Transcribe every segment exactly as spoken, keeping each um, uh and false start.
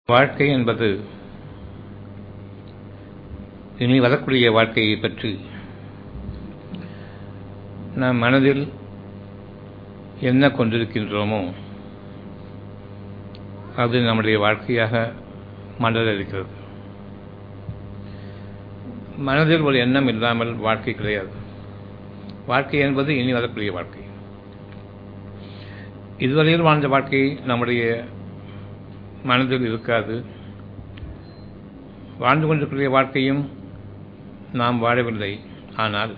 வாழ்க்கை என்பது இனி வரக்கூடிய வாழ்க்கையை பற்றி நாம் மனதில் என்ன கொண்டிருக்கின்றோமோ அது நம்முடைய வாழ்க்கையாக மலர்கிறது. மனதில் ஒரு எண்ணம் இல்லாமல் வாழ்க்கை கிடையாது. வாழ்க்கை என்பது இனி வரக்கூடிய வாழ்க்கை. இதுவரையில் வாழ்ந்த வாழ்க்கை நம்முடைய மனதில் இருக்காது. வாழ்ந்து கொண்டிருக்கிற வாழ்க்கையும் நாம் வாழவில்லை. ஆனால்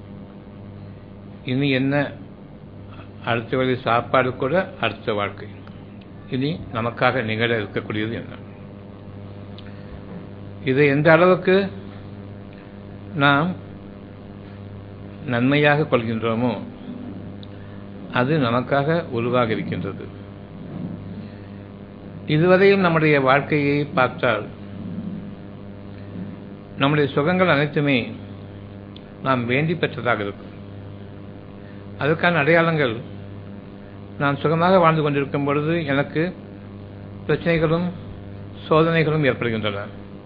இனி என்ன, அடுத்த வேளை சாப்பாடு கூட அடுத்த வாழ்க்கை. இனி நமக்காக நிகழ இருக்கக்கூடியது என்ன? இதை எந்த அளவுக்கு நாம் நன்மையாக கொள்கின்றோமோ அது நமக்காக உருவாக இருக்கின்றது. இதுவரையும் நம்முடைய வாழ்க்கையை பார்த்தால் நம்முடைய சுகங்கள் அனைத்துமே நாம் வேண்டி பெற்றதாக இருக்கும். அதற்கான அடையாளங்கள், நான் சுகமாக வாழ்ந்து கொண்டிருக்கும் பொழுது எனக்கு பிரச்சனைகளும் சோதனைகளும் ஏற்படுகின்றன.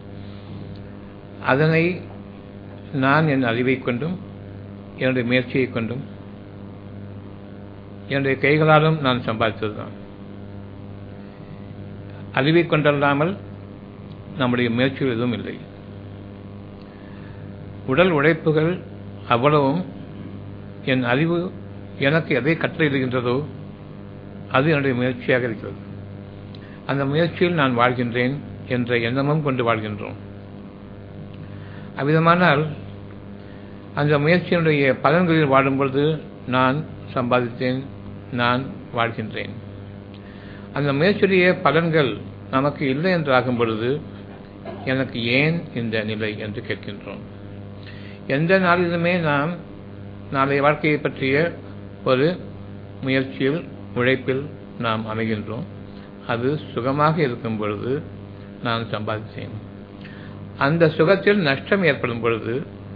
அதனை நான் என் அறிவை கொண்டும் என்னுடைய முயற்சியை கொண்டும் என்னுடைய கைகளாலும் நான் சம்பாதித்ததுதான். அறிவை கொண்டல்லாமல் நம்முடைய முயற்சிகள் எதுவும் இல்லை. உடல் உழைப்புகள் அவ்வளவும் என் அறிவு எனக்கு எதை கட்டளையிடுகின்றதோ அது என்னுடைய முயற்சியாக இருக்கிறது. அந்த முயற்சியில் நான் வாழ்கின்றேன் என்ற எண்ணமும் கொண்டு வாழ்கின்றோம். அவ்விதமானால் அந்த முயற்சியினுடைய பலன்களில் வாழும்பொழுது நான் சம்பாதித்தேன், நான் வாழ்கின்றேன். அந்த முயற்சியுடைய பலன்கள் நமக்கு இல்லை என்று ஆகும் பொழுது எனக்கு ஏன் இந்த நிலை என்று கேட்கின்றோம். எந்த நாளிலுமே நாம் நாளைய வாழ்க்கையை பற்றிய ஒரு முயற்சியில் உழைப்பில் நாம் அமைகின்றோம். அது சுகமாக இருக்கும் பொழுது நான் சம்பாதித்தேன். அந்த சுகத்தில் நஷ்டம் ஏற்படும் பொழுது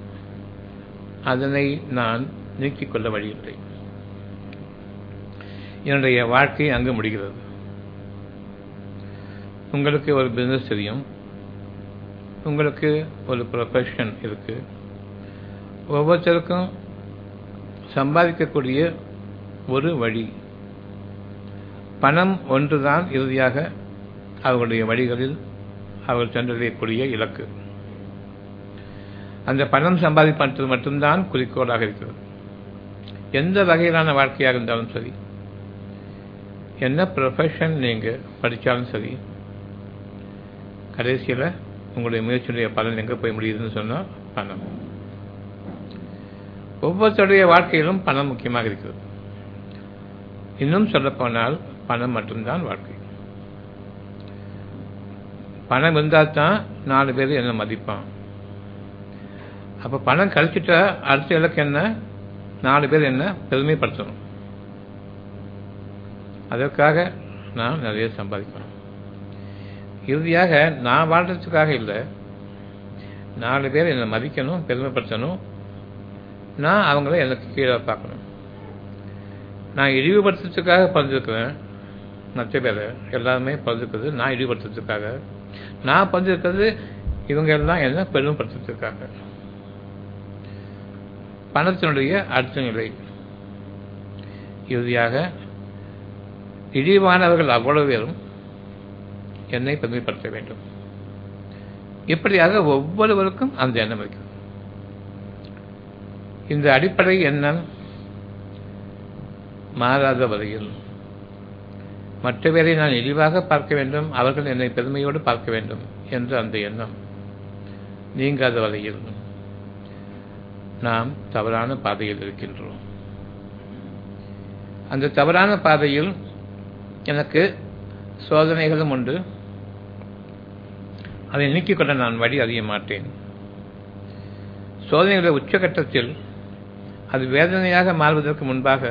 அதனை நான் நீக்கிக் கொள்ள வழியில்லை. என்னுடைய வாழ்க்கை அங்கு முடிகிறது. உங்களுக்கு ஒரு பிசினஸ் தெரியும், உங்களுக்கு ஒரு ப்ரொஃபஷன் இருக்கு. ஒவ்வொருத்தருக்கும் சம்பாதிக்கக்கூடிய ஒரு வழி, பணம் ஒன்றுதான் இறுதியாக அவர்களுடைய வழிகளில் அவர்கள் சென்றடையக்கூடிய இலக்கு. அந்த பணம் சம்பாதிப்பது மட்டும்தான் குறிக்கோளாக இருக்கிறது. எந்த வகையிலான வாழ்க்கையாக இருந்தாலும் சரி, என்ன ப்ரொஃபஷன் நீங்கள் படித்தாலும் சரி, கடைசியில் உங்களுடைய முயற்சியுடைய பலன் எங்கே போய் முடியுதுன்னு சொன்னால் பணம். ஒவ்வொருத்தருடைய வாழ்க்கையிலும் பணம் முக்கியமாக இருக்கிறது. இன்னும் சொல்லப்போனால் பணம் மட்டும்தான் வாழ்க்கை. பணம் இருந்தால் தான் நாலு பேர் என்ன மதிப்பான். அப்போ பணம் கழிச்சிட்டா அடுத்த இலக்கு என்ன? நாலு பேர் என்ன பெருமைப்படுத்தணும். அதற்காக நான் நிறைய சம்பாதிக்கணும். இறுதியாக நான் வாழ்றதுக்காக இல்லை, நாலு பேர் என்னை மதிக்கணும், பெருமைப்படுத்தணும். நான் அவங்கள எனக்கு கீழே பார்க்கணும். நான் இழிவுபடுத்துறதுக்காக பிறந்திருக்கிறேன். மற்ற பேர் எல்லாருமே பிறந்திருக்கிறது நான் இழிவுபடுத்துறதுக்காக. நான் பிறந்திருக்கிறது இவங்க எல்லாம் என்ன பெருமைப்படுத்துறதுக்காக. பணத்தினுடைய அடுத்த நிலை, இறுதியாக இழிவானவர்கள் அவ்வளவு பேரும் என்னை பெருமைப்படுத்த வேண்டும். இப்படியாக ஒவ்வொருவருக்கும் அந்த எண்ணம் இருக்கிறது. இந்த அடிப்படை எண்ணம் மாறாத வரையில், மற்ற பேரை நான் இழிவாக பார்க்க வேண்டும், அவர்கள் என்னை பெருமையோடு பார்க்க வேண்டும் என்ற அந்த எண்ணம் நீங்காத வரையில் நாம் தவறான பாதையில் இருக்கின்றோம். அந்த தவறான பாதையில் எனக்கு சோதனைகளும் உண்டு. அதை நீக்கிக்கொள்ள நான் வழி அறிய மாட்டேன். சோதனைகளுடைய உச்சகட்டத்தில் அது வேதனையாக மாறுவதற்கு முன்பாக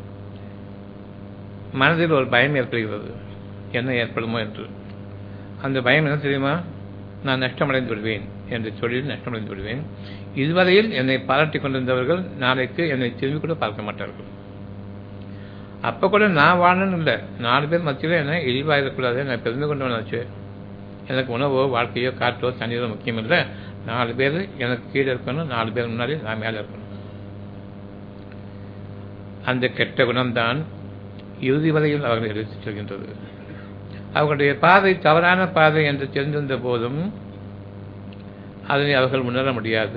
மனதில் ஒரு பயம் ஏற்படுகிறது. என்ன ஏற்படுமோ என்று. அந்த பயம் என்ன தெரியுமா? நான் நஷ்டமடைந்து விடுவேன், என்று தொழில் நஷ்டமடைந்து விடுவேன். இதுவரையில் என்னை பாராட்டிக் கொண்டிருந்தவர்கள் நாளைக்கு என்னை திரும்பி கூட பார்க்க மாட்டார்கள். அப்போ கூட நான் வாழணும்னு இல்லை, நாலு பேர் மத்தியில் என்ன இழிவாக இருக்கக்கூடாது, நான் பெருமை கொண்டவனாச்சு, எனக்கு உணவோ வாழ்க்கையோ காற்றோ தண்ணீரோ முக்கியம் இல்லை. நாலு பேர் எனக்கு கீழே இருக்கணும், நாலு பேர் முன்னாடி நான் மேலே இருக்கணும். அந்த கெட்ட குணம்தான் இறுதி வரையில் அவர்கள் எடுத்துச் செல்கின்றது. அவர்களுடைய பாதை தவறான பாதை என்று தெரிந்திருந்த போதும் அதனை அவர்கள் உணர முடியாது.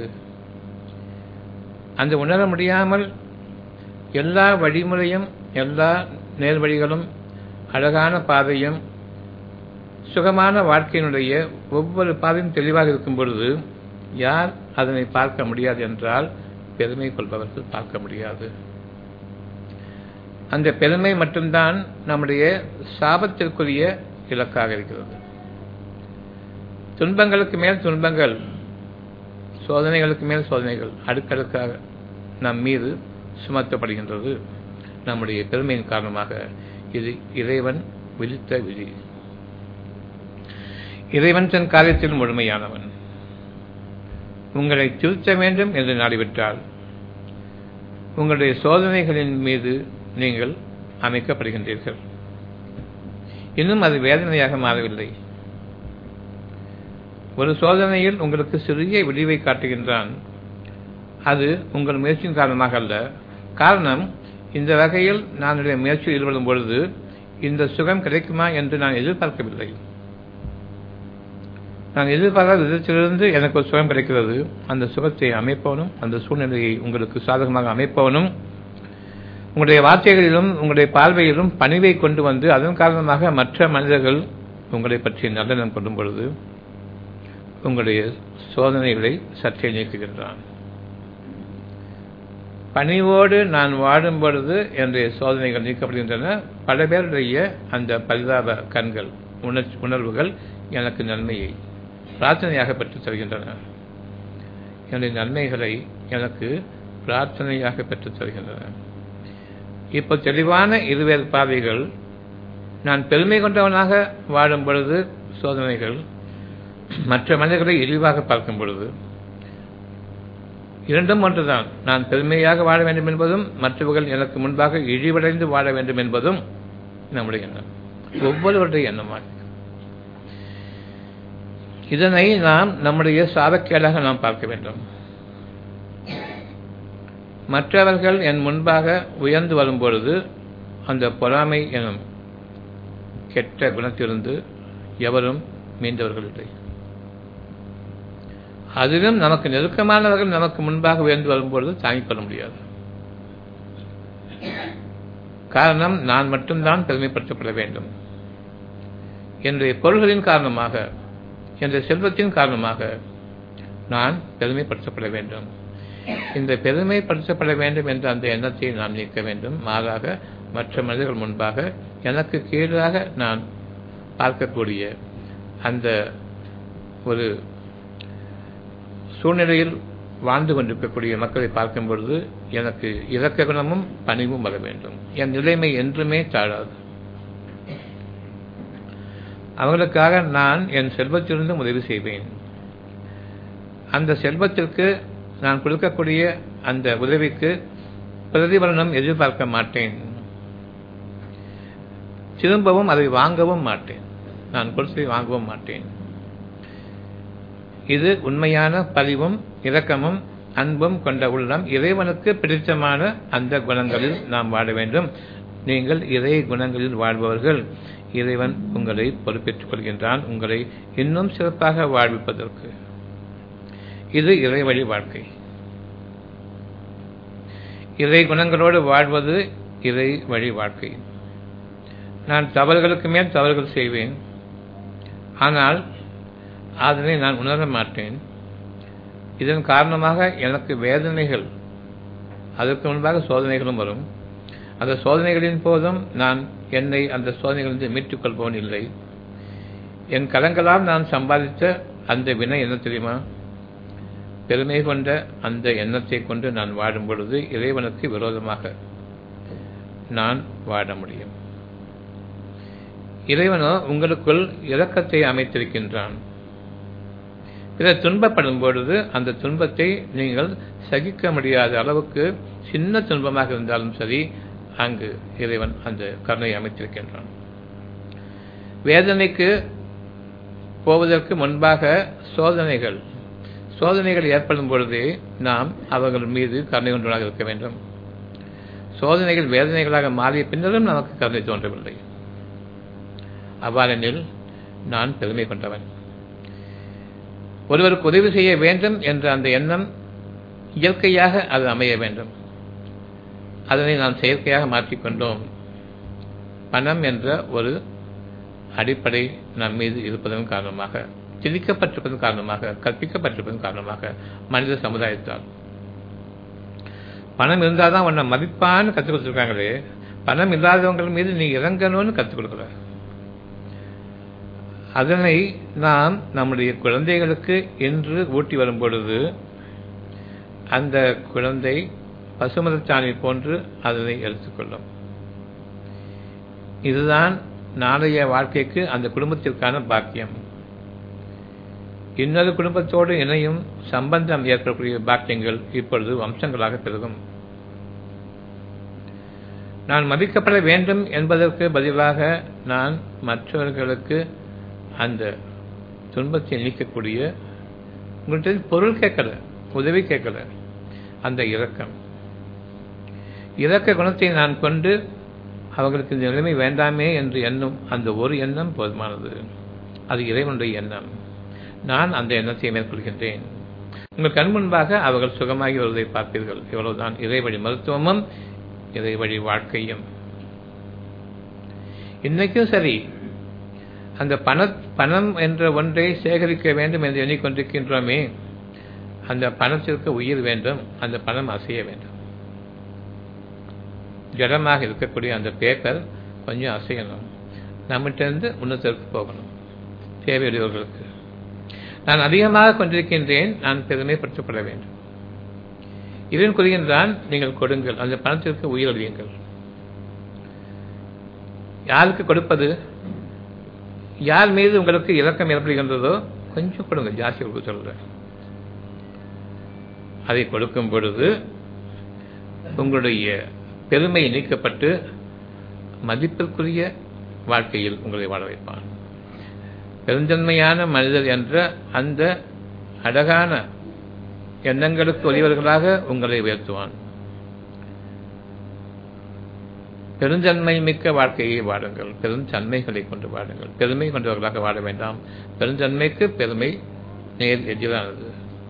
அந்த உணர முடியாமல் எல்லா வழிமுறையும் எல்லா நேர்வழிகளும் அழகான பாதையும் சுகமான வாழ்க்கையினுடைய ஒவ்வொரு பாதையும் தெளிவாக இருக்கும் பொழுது யார் அதனை பார்க்க முடியாது என்றால் பெருமை கொள்பவர்கள் பார்க்க முடியாது. அந்த பெருமை மட்டும்தான் நம்முடைய சாபத்திற்குரிய இலக்காக இருக்கிறது. துன்பங்களுக்கு மேல் துன்பங்கள், சோதனைகளுக்கு மேல் சோதனைகள் அடுக்கடுக்காக நம் மீது சுமத்தப்படுகின்றது. நம்முடைய பெருமையின் காரணமாக இது இறைவன் விதித்த விதி. இறைவன் தன் காரியத்தில் முழுமையானவன். உங்களை திருத்த வேண்டும் என்று நாடிவிட்டால் உங்களுடைய சோதனைகளின் மீது நீங்கள் அமைக்கப்படுகின்றீர்கள். இன்னும் அது வேதனையாக மாறவில்லை. ஒரு சோதனையில் உங்களுக்கு சிறிய விடிவை காட்டுகின்றான். அது உங்கள் முயற்சியின் காரணமாக அல்ல. காரணம், இந்த வகையில் நான் முயற்சியில் ஈடுபடும் பொழுது இந்த சுகம் கிடைக்குமா என்று நான் எதிர்பார்க்கவில்லை. நான் எதிர்பார்க்காத விதத்திலிருந்து எனக்கு ஒரு சுகம் கிடைக்கிறது. அந்த சுகத்தை அமைப்பவனும் அந்த சூழ்நிலையை உங்களுக்கு சாதகமாக அமைப்பவனும் உங்களுடைய வார்த்தைகளிலும் உங்களுடைய பார்வையிலும் பணிவை கொண்டு வந்து அதன் காரணமாக மற்ற மனிதர்கள் உங்களை பற்றி நல்லெண்ணம் கொள்ளும் பொழுது உங்களுடைய சோதனைகளை சற்றே நீக்குகின்றான். பணிவோடு நான் வாடும் பொழுது என்னுடைய சோதனைகள் நீக்கப்படுகின்றன. பல பேருடைய அந்த பரிதாப கண்கள் உணர்ச்சி உணர்வுகள் எனக்கு நன்மையை பிரார்த்தனையாக பெற்றுத் தருகின்றன. என்னுடைய நன்மைகளை எனக்கு பிரார்த்தனையாக பெற்றுத் தருகின்றன. இப்போ தெளிவான இருவேறு பாதைகள். நான் பெருமை கொண்டவனாக வாழும் பொழுது சோதனைகள், மற்ற மனிதர்களை இழிவாக பார்க்கும் பொழுது இரண்டும் ஒன்றுதான். நான் பெருமையாக வாழ வேண்டும் என்பதும் மற்றவர்கள் எனக்கு முன்பாக இழிவடைந்து வாழ வேண்டும் என்பதும் நம்முடைய எண்ணம், ஒவ்வொருவருடைய எண்ணமாக. இதனை நாம் நம்முடைய சாபக்கேடாக நாம் பார்க்க வேண்டும். மற்றவர்கள் என் முன்பாக உயர்ந்து வரும்பொழுது அந்த பொறாமை எனும் கெட்ட குணத்திலிருந்து எவரும் மீண்டவர்கள் இல்லை. அதிலும் நமக்கு நெருக்கமானவர்கள் நமக்கு முன்பாக உயர்ந்து வரும்பொழுது தாங்கிக் கொள்ள முடியாது. காரணம், நான் மட்டும்தான் பெருமைப்படுத்தப்பட வேண்டும். என்னுடைய பொருள்களின் காரணமாக, என்ற செல்வத்தின் காரணமாக நான் பெருமைப்படுத்தப்பட வேண்டும். இந்த பெருமைப்படுத்தப்பட வேண்டும் என்ற அந்த எண்ணத்தை நாம் நீக்க வேண்டும். மாறாக மற்ற மனிதர்கள் முன்பாக எனக்கு கீழாக நான் பார்க்கக்கூடிய அந்த ஒரு சூழ்நிலையில் வாழ்ந்து கொண்டிருக்கக்கூடிய மக்களை பார்க்கும் பொழுது எனக்கு இரக்க குணமும் பணிவும் வர வேண்டும். என் நிலைமை என்றுமே தாழாது. அவர்களுக்காக நான் என் செல்வத்திலிருந்து உதவி செய்வேன். அந்த செல்வத்திற்கு நான் கொடுக்கக்கூடிய அந்த உதவிக்கு பிரதிபலனம் எதிர்பார்க்க மாட்டேன். திரும்பவும் அதை வாங்கவும் மாட்டேன். நான் கொடுத்ததை வாங்கவும் மாட்டேன். இது உண்மையான பதிவும் இரக்கமும் அன்பும் கொண்ட உள்ளம். இறைவனுக்கு பிடித்தமான அந்த குணங்களில் நாம் வாழ வேண்டும். நீங்கள் இறை குணங்களில் வாழ்பவர்கள். இறைவன் உங்களை பொறுப்பேற்றுக் கொள்கின்றான், உங்களை இன்னும் சிறப்பாக வாழ்விப்பதற்கு. இது இறை வழி வாழ்க்கை. இறை குணங்களோடு வாழ்வது இறை வழி வாழ்க்கை. நான் தவறுகளுக்கு மேல் தவறுகள் செய்வேன், ஆனால் அதனை நான் உணர மாட்டேன். இதன் காரணமாக எனக்கு வேதனைகள், அதற்கு முன்பாக சோதனைகளும் வரும். அந்த சோதனைகளின் போதும் நான் என்னை அந்த சோதனைகளிலிருந்து மீட்டுக் கொள்பவன் இல்லை. என் கலங்களால் நான் சம்பாதித்த அந்த வினை என்ன தெரியுமா? பெருமை கொண்ட அந்த எண்ணத்தை கொண்டு நான் வாடும் பொழுது இறைவனுக்கு விரோதமாக நான் வாழ முடியும். இறைவனோ உங்களுக்குள் இரக்கத்தை அமைத்திருக்கின்றான். பிறர் துன்பப்படும் பொழுது அந்த துன்பத்தை நீங்கள் சகிக்க முடியாத அளவுக்கு சின்ன துன்பமாக இருந்தாலும் சரி, அங்கு இறைவன் அந்த கருணை அமைத்திருக்கின்றான். வேதனைக்கு போவதற்கு முன்பாக சோதனைகள் சோதனைகள் ஏற்படும் பொழுதே நாம் அவர்கள் மீது கருணை கொண்டவர்களாக இருக்க வேண்டும். சோதனைகள் வேதனைகளாக மாறிய பின்னரும் நமக்கு கருணை தோன்றவில்லை. அவ்வாறெனில் நான் பெருமை கொண்டவன். ஒருவருக்கு உதவி செய்ய வேண்டும் என்ற அந்த எண்ணம் இயற்கையாக அது அமைய வேண்டும். அதனை நாம் செயற்கையாக மாற்றிக்கொண்டோம். பணம் என்ற ஒரு அடிப்படை நம் மீது இருப்பதன் காரணமாக, திணிக்கப்பட்டிருப்பதன் காரணமாக, கற்பிக்கப்பட்டிருப்பதன் காரணமாக மனித சமுதாயத்தால் பணம் இருந்தால் தான் உன்னை மதிப்பான்னு கற்றுக் கொடுத்துருக்காங்களே, பணம் இல்லாதவங்கள் மீது நீ இறங்கணும்னு கற்றுக் கொடுக்குற. அதனை நாம் நம்முடைய குழந்தைகளுக்கு என்று ஊட்டி வரும் பொழுது அந்த குழந்தை பசுமதச்சாணி போன்று அதனை எடுத்துக்கொள்ளும். இதுதான் நாளைய வாழ்க்கைக்கு அந்த குடும்பத்திற்கான பாக்கியம். இன்னொரு குடும்பத்தோடு இணையும் சம்பந்தம் ஏற்படக்கூடிய பாக்கியங்கள் இப்பொழுது வம்சங்களாக பெருகும். நான் மதிக்கப்பட வேண்டும் என்பதற்கு பதிலாக நான் மற்றவர்களுக்கு அந்த துன்பத்தை நீக்கக்கூடிய, உங்கள்கிட்ட பொருள் கேட்கல, உதவி கேட்கல, அந்த இரக்கம் இரக்க குணத்தை நான் கொண்டு அவர்களுக்கு இந்த நிலைமை வேண்டாமே என்று எண்ணும் அந்த ஒரு எண்ணம் போதுமானது. அது இறைவனுடைய எண்ணம். நான் அந்த எண்ணத்தை மேற்கொள்கின்றேன். உங்கள் கண் முன்பாக அவர்கள் சுகமாகி வருவதை பார்ப்பீர்கள். இவ்வளவுதான் இறைவழி மருத்துவமும் இறைவழி வாழ்க்கையும். இன்னைக்கும் சரி, அந்த பண பணம் என்ற ஒன்றை சேகரிக்க வேண்டும் என்று எண்ணிக்கொண்டிருக்கின்றோமே, அந்த பணத்திற்கு உயிர் வேண்டும், அந்த பணம் அசைய வேண்டும். ஜடமாக இருக்கக்கூடிய அந்த பேப்பர் கொஞ்சம் அசையணும், நம்மகிட்ட முன்னத்திற்கு போகணும் தேவையுடையவர்களுக்கு. நான் அதிகமாக கொண்டிருக்கின்றேன், நான் பெருமைப்படுத்தப்பட வேண்டும். இவன் கூறுகின்றான், நீங்கள் கொடுங்கள், அந்த பணத்திற்கு உயிர் அழியுங்கள். யாருக்கு கொடுப்பது? யார் மீது உங்களுக்கு இரக்கம் ஏற்படுகின்றதோ கொஞ்சம் கொடுங்க, ஜாஸ்தி கொடுக்க சொல்றேன். அதை கொடுக்கும் பொழுது உங்களுடைய பெருமை நீக்கப்பட்டு மதிப்பிற்குரிய வாழ்க்கையில் உங்களை வாழ வைப்பான். பெருந்தன்மையான மனிதர் என்ற அந்த அழகான எண்ணங்களுக்கு ஒளிவர்களாக உங்களை உயர்த்துவான். பெருந்தன்மை மிக்க வாழ்க்கையை வாடுங்கள், பெருந்தன்மைகளை கொண்டு வாடுங்கள். பெருமை கொண்டவர்களாக வாழ வேண்டாம். பெருந்தன்மைக்கு பெருமை நேர் எதிரானது.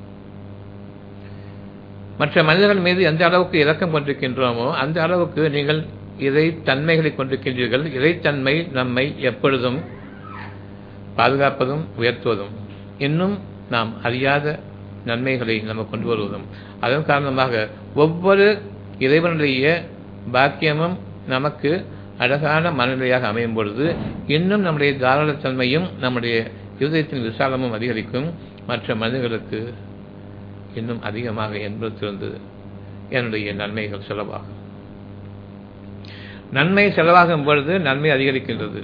மற்ற மனிதர்கள் மீது எந்த அளவுக்கு இரக்கம் கொண்டிருக்கின்றோமோ அந்த அளவுக்கு நீங்கள் இறை தன்மைகளை கொண்டிருக்கின்றீர்கள். இறைத்தன்மை நம்மை எப்பொழுதும் பாதுகாப்பதும் உயர்த்துவதும், இன்னும் நாம் அறியாத நன்மைகளை நம்ம கொண்டு வருவதும், அதன் காரணமாக ஒவ்வொரு இறைவனுடைய பாக்கியமும் நமக்கு அழகான மனநிலையாக அமையும் பொழுது இன்னும் நம்முடைய தாராளத்தன்மையும் நம்முடைய இருதயத்தின் விசாலமும் அதிகரிக்கும். மற்ற மனிதர்களுக்கு இன்னும் அதிகமாக என்பதிலிருந்து என்னுடைய நன்மைகள் செலவாகும். நன்மை செலவாகும் பொழுது நன்மை அதிகரிக்கின்றது.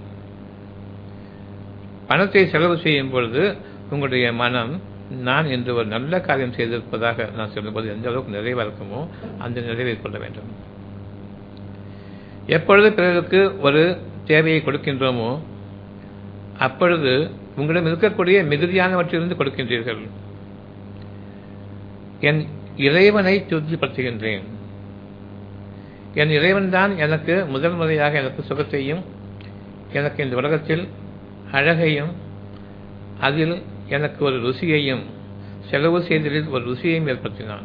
பணத்தை செலவு செய்யும் பொழுது உங்களுடைய மனம், நான் என்று ஒரு நல்ல காரியம் செய்திருப்பதாக நான் சொல்லும்போது எந்த அளவுக்கு நிறைவாக இருக்குமோ அந்த நிறைவை கொள்ள வேண்டும். எப்பொழுது பிறருக்கு ஒரு தேவையை கொடுக்கின்றோமோ அப்பொழுது உங்களிடம் இருக்கக்கூடிய மிகுதியானவற்றிலிருந்து கொடுக்கின்றீர்கள். என் இறைவனை திருப்திப்படுத்துகின்றேன். என் இறைவன் தான் எனக்கு முதல் முறையாக எனக்கு சுகத்தையும், எனக்கு இந்த உலகத்தில் அழகையும், அதில் எனக்கு ஒரு ருசியையும், செலவு செய்தலில் ஒரு ருசியையும் ஏற்படுத்தினான்.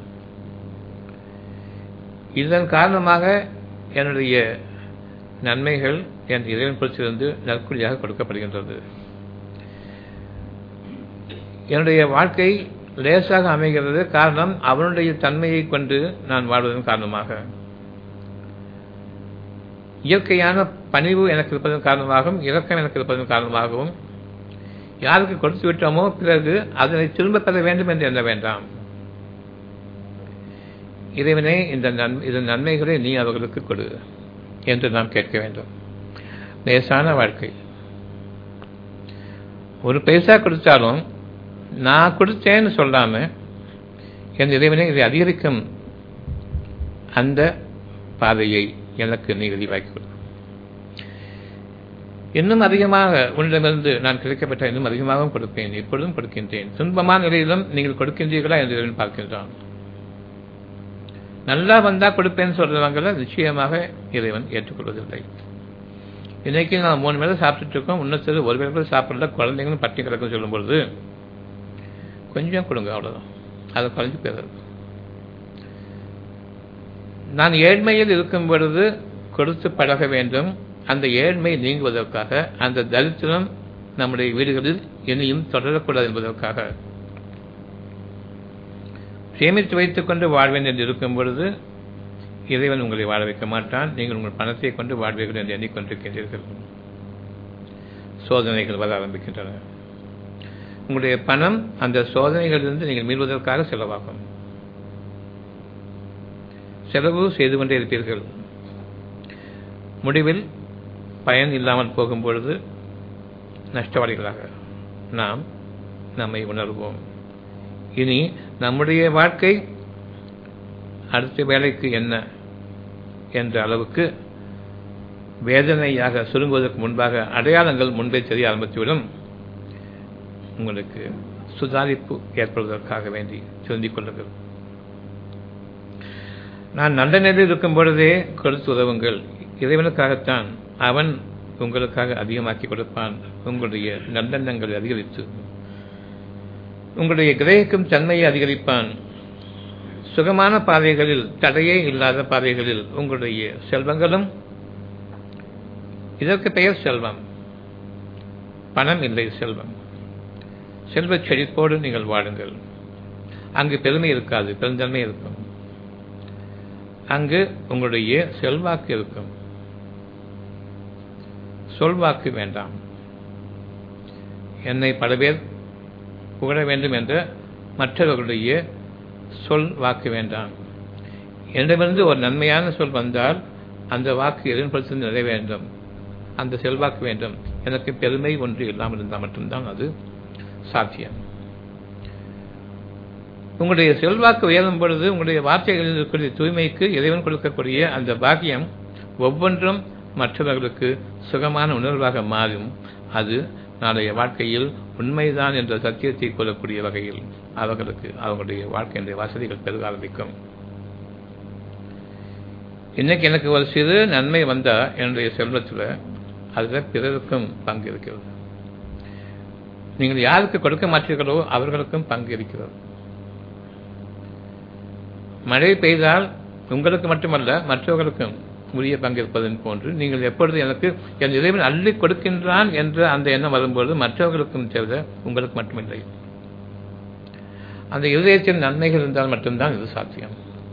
இதன் காரணமாக என்னுடைய நன்மைகள் என் இறைவன் பொறுத்திருந்து நற்கூலியாக கொடுக்கப்படுகின்றது. என்னுடைய வாழ்க்கை லேசாக அமைகிறது. காரணம், அவனுடைய தன்மையை கொண்டு நான் வாழ்வதன் காரணமாக. இயற்கையான பணிவு எனக்கு இருப்பதன் காரணமாகவும், இரக்கம் எனக்கு இருப்பதன் காரணமாகவும், யாருக்கு கொடுத்து விட்டோமோ பிறகு அதனை திரும்ப பெற வேண்டும் என்று எண்ண வேண்டாம். இறைவனே, இந்த இதன் நன்மைகளை நீ அவர்களுக்கு கொடு என்று நாம் கேட்க வேண்டும். லேசான வாழ்க்கை. ஒரு பைசா கொடுத்தாலும் நான் கொடுத்தேன்னு சொல்லாம, என் இறைவனை இதை அதிகரிக்கும் அந்த பாதையை எனக்கு நீ விரிவாக்கி கொடு. இன்னும் அதிகமாக உன்னிடமிருந்து நான் கிடைக்கப்பட்ட இன்னும் அதிகமாகவும் கொடுப்பேன், இப்பொழுதும் கொடுக்கின்றேன். துன்பமான நிலையிலும் நீங்கள் கொடுக்கின்றீர்களா என்று இறைவன் பார்க்கின்றான். நல்லா வந்தா கொடுப்பேன்னு சொல்றவங்களை நிச்சயமாக இறைவன் ஏற்றுக்கொள்வதில்லை. இன்னைக்கு நான் மூணு வேளை சாப்பிட்டுட்டு இருக்கோம், இன்னொரு ஒரு வேளை சாப்பிடல, குழந்தைங்களும் பட்டி கிடக்கும் சொல்லும் பொழுது கொஞ்சம் கொடுங்க, அவ்வளவுதான். அதை குறைஞ்சு போயிடுறது. நான் ஏழ்மையில் இருக்கும் பொழுது கொடுத்து பழக வேண்டும். அந்த ஏழ்மை நீங்குவதற்காக, அந்த தரித்திரம் நம்முடைய வீடுகளில் இனியும் தொடரக்கூடாது என்பதற்காக சேமித்து வைத்துக் கொண்டு வாழ்வேன் என்று இருக்கும் பொழுது இறைவன் உங்களை வாழ வைக்க மாட்டான். நீங்கள் உங்கள் பணத்தை கொண்டு வாழ்வீர்கள் என்று எண்ணிக்கொண்டிருக்கின்றீர்கள். சோதனைகள் வர ஆரம்பிக்கின்றன. உங்களுடைய பணம் அந்த சோதனைகளிலிருந்து நீங்கள் மீள்வதற்காக செலவாகும். செலவு செய்து கொண்டே இருப்பீர்கள். முடிவில் பயன் இல்லாமல் போகும் பொழுது நஷ்டவாளிகளாக நாம் நம்மை உணர்வோம். இனி நம்முடைய வாழ்க்கை அடுத்த வேலைக்கு என்ன என்ற அளவுக்கு வேதனையாக சுருங்குவதற்கு முன்பாக அடையாளங்கள் முன்பே தெரிய ஆரம்பித்துவிடும். உங்களுக்கு சுதாரிப்பு ஏற்படுவதற்காக வேண்டி திருந்திக் கொள்ளுங்கள். நான் நல்ல நிலையில் இருக்கும் பொழுதே கொடுத்து உதவுங்கள். இறைவனுக்காகத்தான், அவன் உங்களுக்காக அதிகமாக்கி கொடுப்பான். உங்களுடைய நல்லெண்ணங்களை அதிகரித்து உங்களுடைய கிரகிக்கும் தன்மையை அதிகரிப்பான். சுகமான பாதைகளில், தடையே இல்லாத பாதைகளில் உங்களுடைய செல்வங்களும், இதற்கு பெயர் செல்வம், பணம் இல்லை செல்வம், செல்வச் செழிப்போடு நீங்கள் வாழுங்கள். அங்கு பெருமை இருக்காது, பெருந்தன்மை இருக்கும். அங்கு உங்களுடைய செல்வாக்கு இருக்கும். சொல்வாக்கு வேண்டாம். என்னை பல பேர் புகழ வேண்டும் என்ற மற்றவர்களுடைய சொல் வாக்கு வேண்டாம். என்னிடமிருந்து ஒரு நன்மையான சொல் வந்தால் அந்த வாக்கு எதிர்படுத்தி நிறைய வேண்டும். அந்த செல்வாக்கு வேண்டும். எனக்கு பெருமை ஒன்று இல்லாமல் இருந்தால் மட்டும்தான் அது சாத்தியம். உங்களுடைய செல்வாக்கு உயரும் பொழுது உங்களுடைய வார்த்தைகளில் இருக்கக்கூடிய தூய்மைக்கு இறைவன் கொடுக்கக்கூடிய அந்த பாக்கியம் ஒவ்வொன்றும் மற்றவர்களுக்கு சுகமான உணர்வாக மாறும். அது நாளைய வாழ்க்கையில் உண்மைதான் என்ற சத்தியத்தை கொள்ளக்கூடிய வகையில் அவர்களுக்கு அவர்களுடைய வாழ்க்கையினுடைய வசதிகள் பெருக ஆரம்பிக்கும். இன்னைக்கு எனக்கு ஒரு சிறு நன்மை வந்தா என்னுடைய செல்வத்தில் அதில் பிறருக்கும் பங்கு இருக்கிறது. நீங்கள் யாருக்கு கொடுக்க மாட்டீர்களோ அவர்களுக்கும் பங்கு இருக்கிறது. மழை பெய்தால் உங்களுக்கு மட்டுமல்ல மற்றவர்களுக்கும் உரிய பங்கு இருப்பதன் போன்று நீங்கள் எப்பொழுது எனக்கு என் இறைவன் அள்ளி கொடுக்கின்றான் என்ற அந்த எண்ணம் வரும்பொழுது மற்றவர்களுக்கும் தவிர உங்களுக்கு மட்டுமில்லை. அந்த இதயத்தில் நன்மைகள் இருந்தால் மட்டும்தான் இது சாத்தியம்.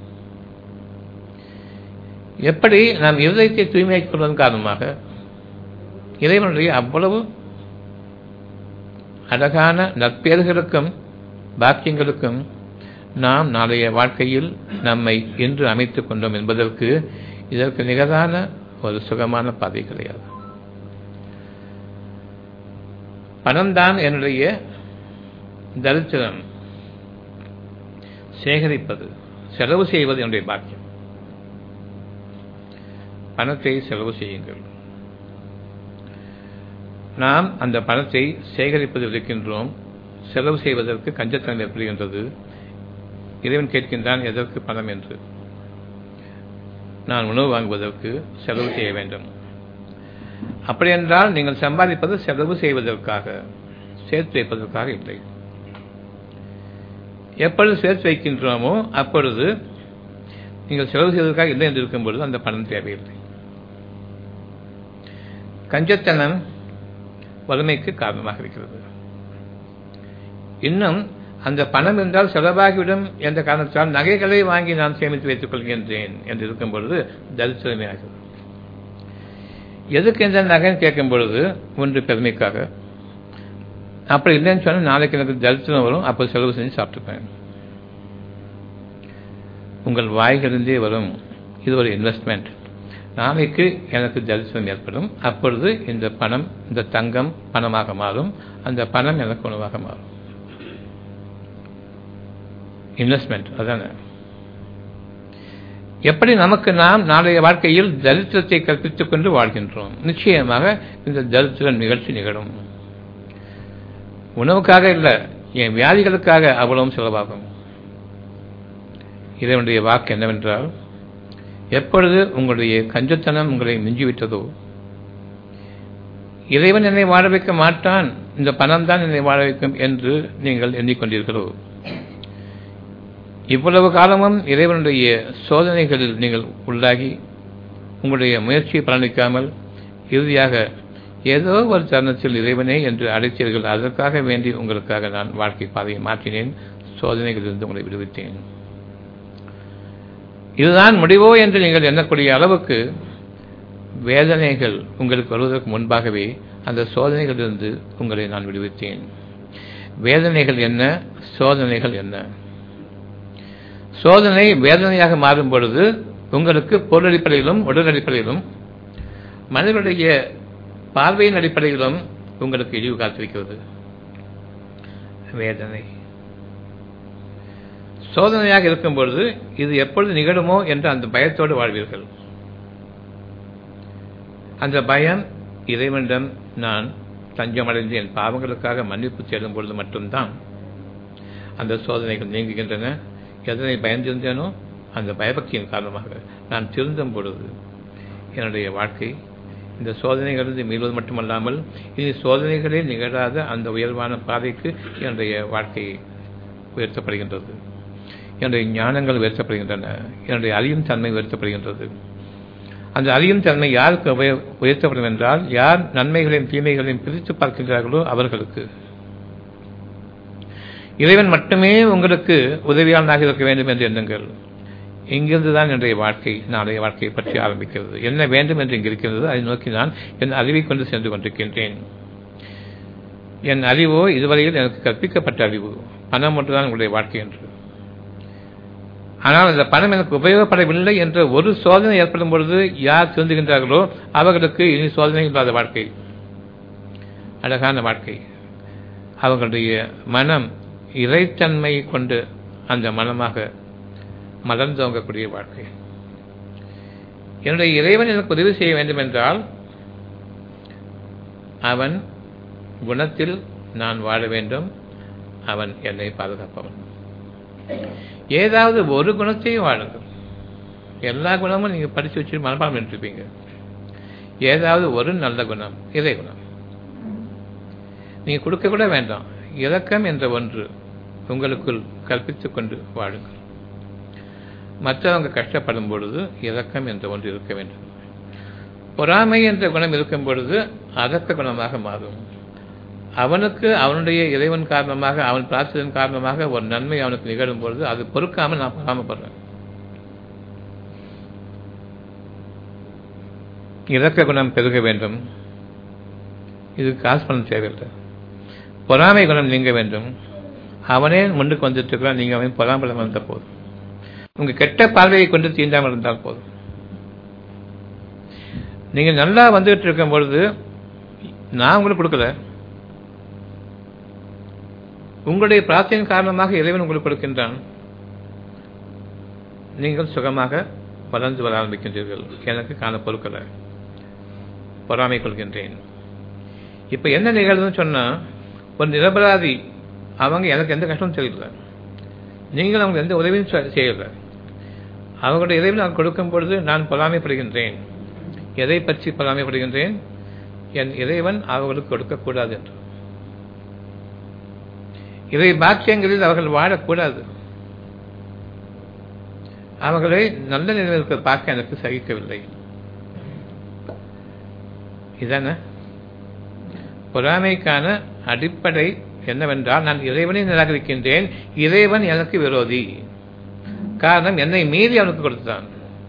எப்படி நாம் இதயத்தை தூய்மையாக்கிக் கொள்வதன் காரணமாக இறைவனுடைய அவ்வளவு அழகான நற்பேறுகளுக்கும் பாக்கியங்களுக்கும் நாம் நாளைய வாழ்க்கையில் நம்மை இன்று அமைத்துக் கொண்டோம் என்பதற்கு இதற்கு நிகரான ஒரு சுகமான பாதை கிடையாது. பணம்தான் என்னுடைய தரித்திரம். சேகரிப்பது, செலவு செய்வது என்னுடைய பாக்கியம். பணத்தை செலவு செய்யுங்கள். நாம் அந்த பணத்தை சேகரிப்பதில் இருக்கின்றோம். செலவு செய்வதற்கு கஞ்சத்தனம் ஏற்படுகின்றது. இறைவன் கேட்கின்றான், எதற்கு பணம் என்று. நான் உணவு வாங்குவதற்கு செலவு செய்ய வேண்டும். அப்படி என்றால் நீங்கள் சம்பாதிப்பது செலவு செய்வதற்காக, சேர்த்து வைப்பதற்காக இல்லை. எப்பொழுது சேர்த்து வைக்கின்றோமோ அப்பொழுது நீங்கள் செலவு செய்வதற்காக இல்லை என்று இருக்கும் பொழுது அந்த பணம் தேவையில்லை. கஞ்சத்தனம் வறுமைக்கு காரணமாக இருக்கிறது. இன்னும் அந்த பணம் என்றால் செலவாகிவிடும் என்ற காரணத்தால் நகைகளை வாங்கி நான் சேமித்து வைத்துக் கொள்கின்றேன் என்று இருக்கும் பொழுது தரித்திரமே ஆகிறது. எதுக்கு என்ற நகைன்னு கேட்கும் பொழுது ஒன்று பெருமைக்காக. அப்படி இல்லைன்னு சொன்னால் நாளைக்கு எனக்கு தரித்திரம் வரும், அப்போ செலவு செஞ்சு சாப்பிட்டுப்பேன். உங்கள் வாய்களிலிருந்தே வரும். இது ஒரு இன்வெஸ்ட்மெண்ட். நாளைக்கு எனக்கு தரித்திரம் ஏற்படும், அப்பொழுது இந்த பணம், இந்த தங்கம் பணமாக மாறும், அந்த பணம் எனக்கு உணவாக மாறும். இன்வெஸ்ட்மெண்ட் அதான. எப்படி நமக்கு நாம் நாளைய வாழ்க்கையில் தரித்திரத்தை கற்பித்துக் கொண்டு வாழ்கின்றோம். நிச்சயமாக இந்த தரித்திர நிகழ்ச்சி நிகழும். உணவுக்காக இல்லை, என் வியாதிகளுக்காக அவ்வளவும் செலவாகும். இதனுடைய வாக்கு என்னவென்றால், எப்பொழுது உங்களுடைய கஞ்சத்தனம் உங்களை மிஞ்சிவிட்டதோ, இறைவன் என்னை வாழ வைக்க மாட்டான், இந்த பணம் தான் என்னை வாழ வைக்கும் என்று நீங்கள் எண்ணிக்கொண்டீர்களோ, இவ்வளவு காலமும் இறைவனுடைய சோதனைகளில் நீங்கள் உள்ளாகி உங்களுடைய முயற்சியை பலனிக்காமல் இறுதியாக ஏதோ ஒரு தருணத்தில் இறைவனே என்று அழைத்தீர்கள். அதற்காக வேண்டி உங்களுக்காக நான் வாழ்க்கை பாதையை மாற்றினேன், சோதனைகளிலிருந்து உங்களை விடுவித்தேன். இதுதான் முடிவோ என்று நீங்கள் எண்ணக்கூடிய அளவுக்கு வேதனைகள் உங்களுக்கு வருவதற்கு முன்பாகவே அந்த சோதனைகளிலிருந்து உங்களை நான் விடுவித்தேன். வேதனைகள் என்ன, சோதனைகள் என்ன? சோதனை வேதனையாக மாறும் பொழுது உங்களுக்கு பொருள் அடிப்படையிலும் உடல் அடிப்படையிலும் மனிதனுடைய பார்வையின் அடிப்படையிலும் உங்களுக்கு இழிவு காத்திருக்கிறது. வேதனை சோதனையாக இருக்கும் பொழுது இது எப்பொழுது நிகழுமோ என்று அந்த பயத்தோடு வாழ்வீர்கள். அந்த பயம் இறைவனிடம் நான் தஞ்சமடைந்து என் பாவங்களுக்காக மன்னிப்பு தேடும் பொழுது மட்டும்தான் அந்த சோதனைகள் நீங்குகின்றன. எதனை பயந்திருந்தேனோ அந்த பயபக்தியின் காரணமாக நான் திருந்தும் பொழுது என்னுடைய வாழ்க்கை இந்த சோதனைகளிலிருந்து மீள்வது மட்டுமல்லாமல் இனி சோதனைகளே நிகழாத அந்த உயர்வான பாதைக்கு என்னுடைய வாழ்க்கை உயர்த்தப்படுகின்றது. என்னுடைய ஞானங்கள் உயர்த்தப்படுகின்றன. என்னுடைய அறியும் தன்மை உயர்த்தப்படுகின்றது. அந்த அறியும் தன்மை யாருக்கு உயர்த்தப்படும் என்றால், யார் நன்மைகளையும் தீமைகளையும் பிரித்து பார்க்கின்றார்களோ அவர்களுக்கு. இறைவன் மட்டுமே உங்களுக்கு உதவியாளனாக இருக்க வேண்டும் என்று எண்ணுங்கள். இங்கிருந்துதான் என்னுடைய வாழ்க்கை நாளைய வாழ்க்கையை பற்றி ஆரம்பிக்கிறது. என்ன வேண்டும் என்று இங்கு இருக்கிறது, அதை நோக்கி நான் என் அறிவை கொண்டு சென்று கொண்டிருக்கின்றேன். என் அறிவோ இதுவரையில் எனக்கு கற்பிக்கப்பட்ட அறிவு, பணம் ஒன்றுதான் உங்களுடைய வாழ்க்கை என்று. ஆனால் அந்த பணம் எனக்கு உபயோகப்படவில்லை என்ற ஒரு சோதனை ஏற்படும் பொழுது யார் திருந்துகின்றார்களோ அவர்களுக்கு இனி சோதனை இல்லாத வாழ்க்கை, அழகான வாழ்க்கை. அவர்களுடைய மனம் இறைத்தன்மை கொண்டு அந்த மனமாக மலர்ந்தோங்கக்கூடிய வாழ்க்கை. என்னுடைய இறைவன் எனக்கு உதவி செய்ய வேண்டும் என்றால் அவன் குணத்தில் நான் வாழ வேண்டும், அவன் என்னை பாதுகாப்பவன். ஏதாவது ஒரு குணத்தையும் வாழுங்கள். எல்லா குணமும் நீங்க படிச்சு வச்சு மனப்பாடம் பண்ணிருப்பீங்க. ஏதாவது ஒரு நல்ல குணம், இறை குணம் நீங்க கொடுக்க கூட வேண்டாம். இரக்கம் என்ற ஒன்று உங்களுக்குள் கற்பித்துக் கொண்டு வாழுங்கள். மற்றவங்க கஷ்டப்படும் பொழுது இரக்கம் என்ற ஒன்று இருக்க வேண்டும். பொறாமை என்ற குணம் இருக்கும் பொழுது அதக்க குணமாக மாறும். அவனுக்கு அவனுடைய இறைவன் காரணமாக, அவன் பிரார்த்தனை காரணமாக ஒரு நன்மை அவனுக்கு நிகழும் பொழுது அது பொறுக்காமல் நான் பொறாமப்படுறேன். இரக்க குணம் பெருக வேண்டும். இது காசு பணம் தேவையில்லை. பொறாமை குணம் நீங்க வேண்டும். அவனே முன்னுக்கு வந்துட்டு இருக்கிறான், நீங்க அவன் பொறாமலம் வந்த போதும். உங்க கெட்ட பார்வையை கொண்டு தீண்டாமல் இருந்தால் போதும். நீங்க நல்லா வந்துகிட்டு இருக்கும் பொழுது நான் உங்களுக்கு கொடுக்கல, உங்களுடைய பிரார்த்தனை காரணமாக இறைவன் உங்களுக்கு கொடுக்கின்றான். நீங்கள் சுகமாக வளர்ந்து வர ஆரம்பிக்கின்றீர்கள். எனக்கு காண பொறுக்கல, பொறாமை கொள்கின்றேன். இப்ப என்ன நிகழ்வுன்னு சொன்னா, ஒரு நிரபராதி அவங்க எனக்கு எந்த கஷ்டமும் தெரியல, நீங்கள் அவங்க எந்த உதவியும் செய்யல, அவங்களுடைய இறைவன் நான் கொடுக்கும் பொழுது நான் பொறாமைப்படுகின்றேன். எதை பற்றி பொறாமைப்படுகின்றேன்? என் இறைவன் அவர்களுக்கு கொடுக்கக்கூடாது என்று. இறை பாக்கியங்களில் அவர்கள் வாழக்கூடாது. அவர்களை நல்ல நிலையில் பார்க்க எனக்கு சகிக்கவில்லை. இதான பொறாமைக்கான அடிப்படை என்னவென்றால், நான் இறைவனை நிராகரிக்கின்றேன், இறைவன் எனக்கு விரோதி. காரணம், என்னை மீறி அவனுக்கு கொடுத்தான்.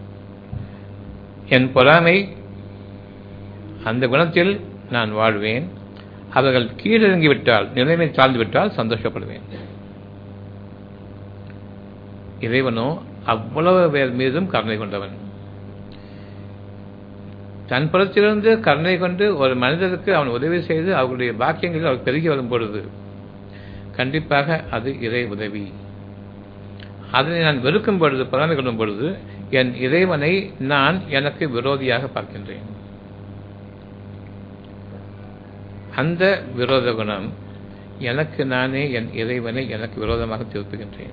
என் பொறாமை அந்த குணத்தில் நான் வாழ்வேன். அவர்கள் கீழிறங்கிவிட்டால், நிலைமை தாழ்ந்துவிட்டால் சந்தோஷப்படுவேன். இறைவனோ அவ்வளவு பேர் மீதும் கருணை கொண்டவன். தன் புறத்திலிருந்து கருணை கொண்டு ஒரு மனிதருக்கு அவன் உதவி செய்து அவர்களுடைய பாக்கியங்களில் அவர் பெருகி வரும் பொழுது கண்டிப்பாக அது இறை உதவி. அதனை நான் வெறுக்கும் பொழுது, பொறாமை கொள்ளும் பொழுது என் இறைவனை நான் எனக்கு விரோதியாக பார்க்கின்றேன். அந்த விரோத குணம் எனக்கு நானே என் இறைவனை எனக்கு விரோதமாக திருப்புகின்றேன்.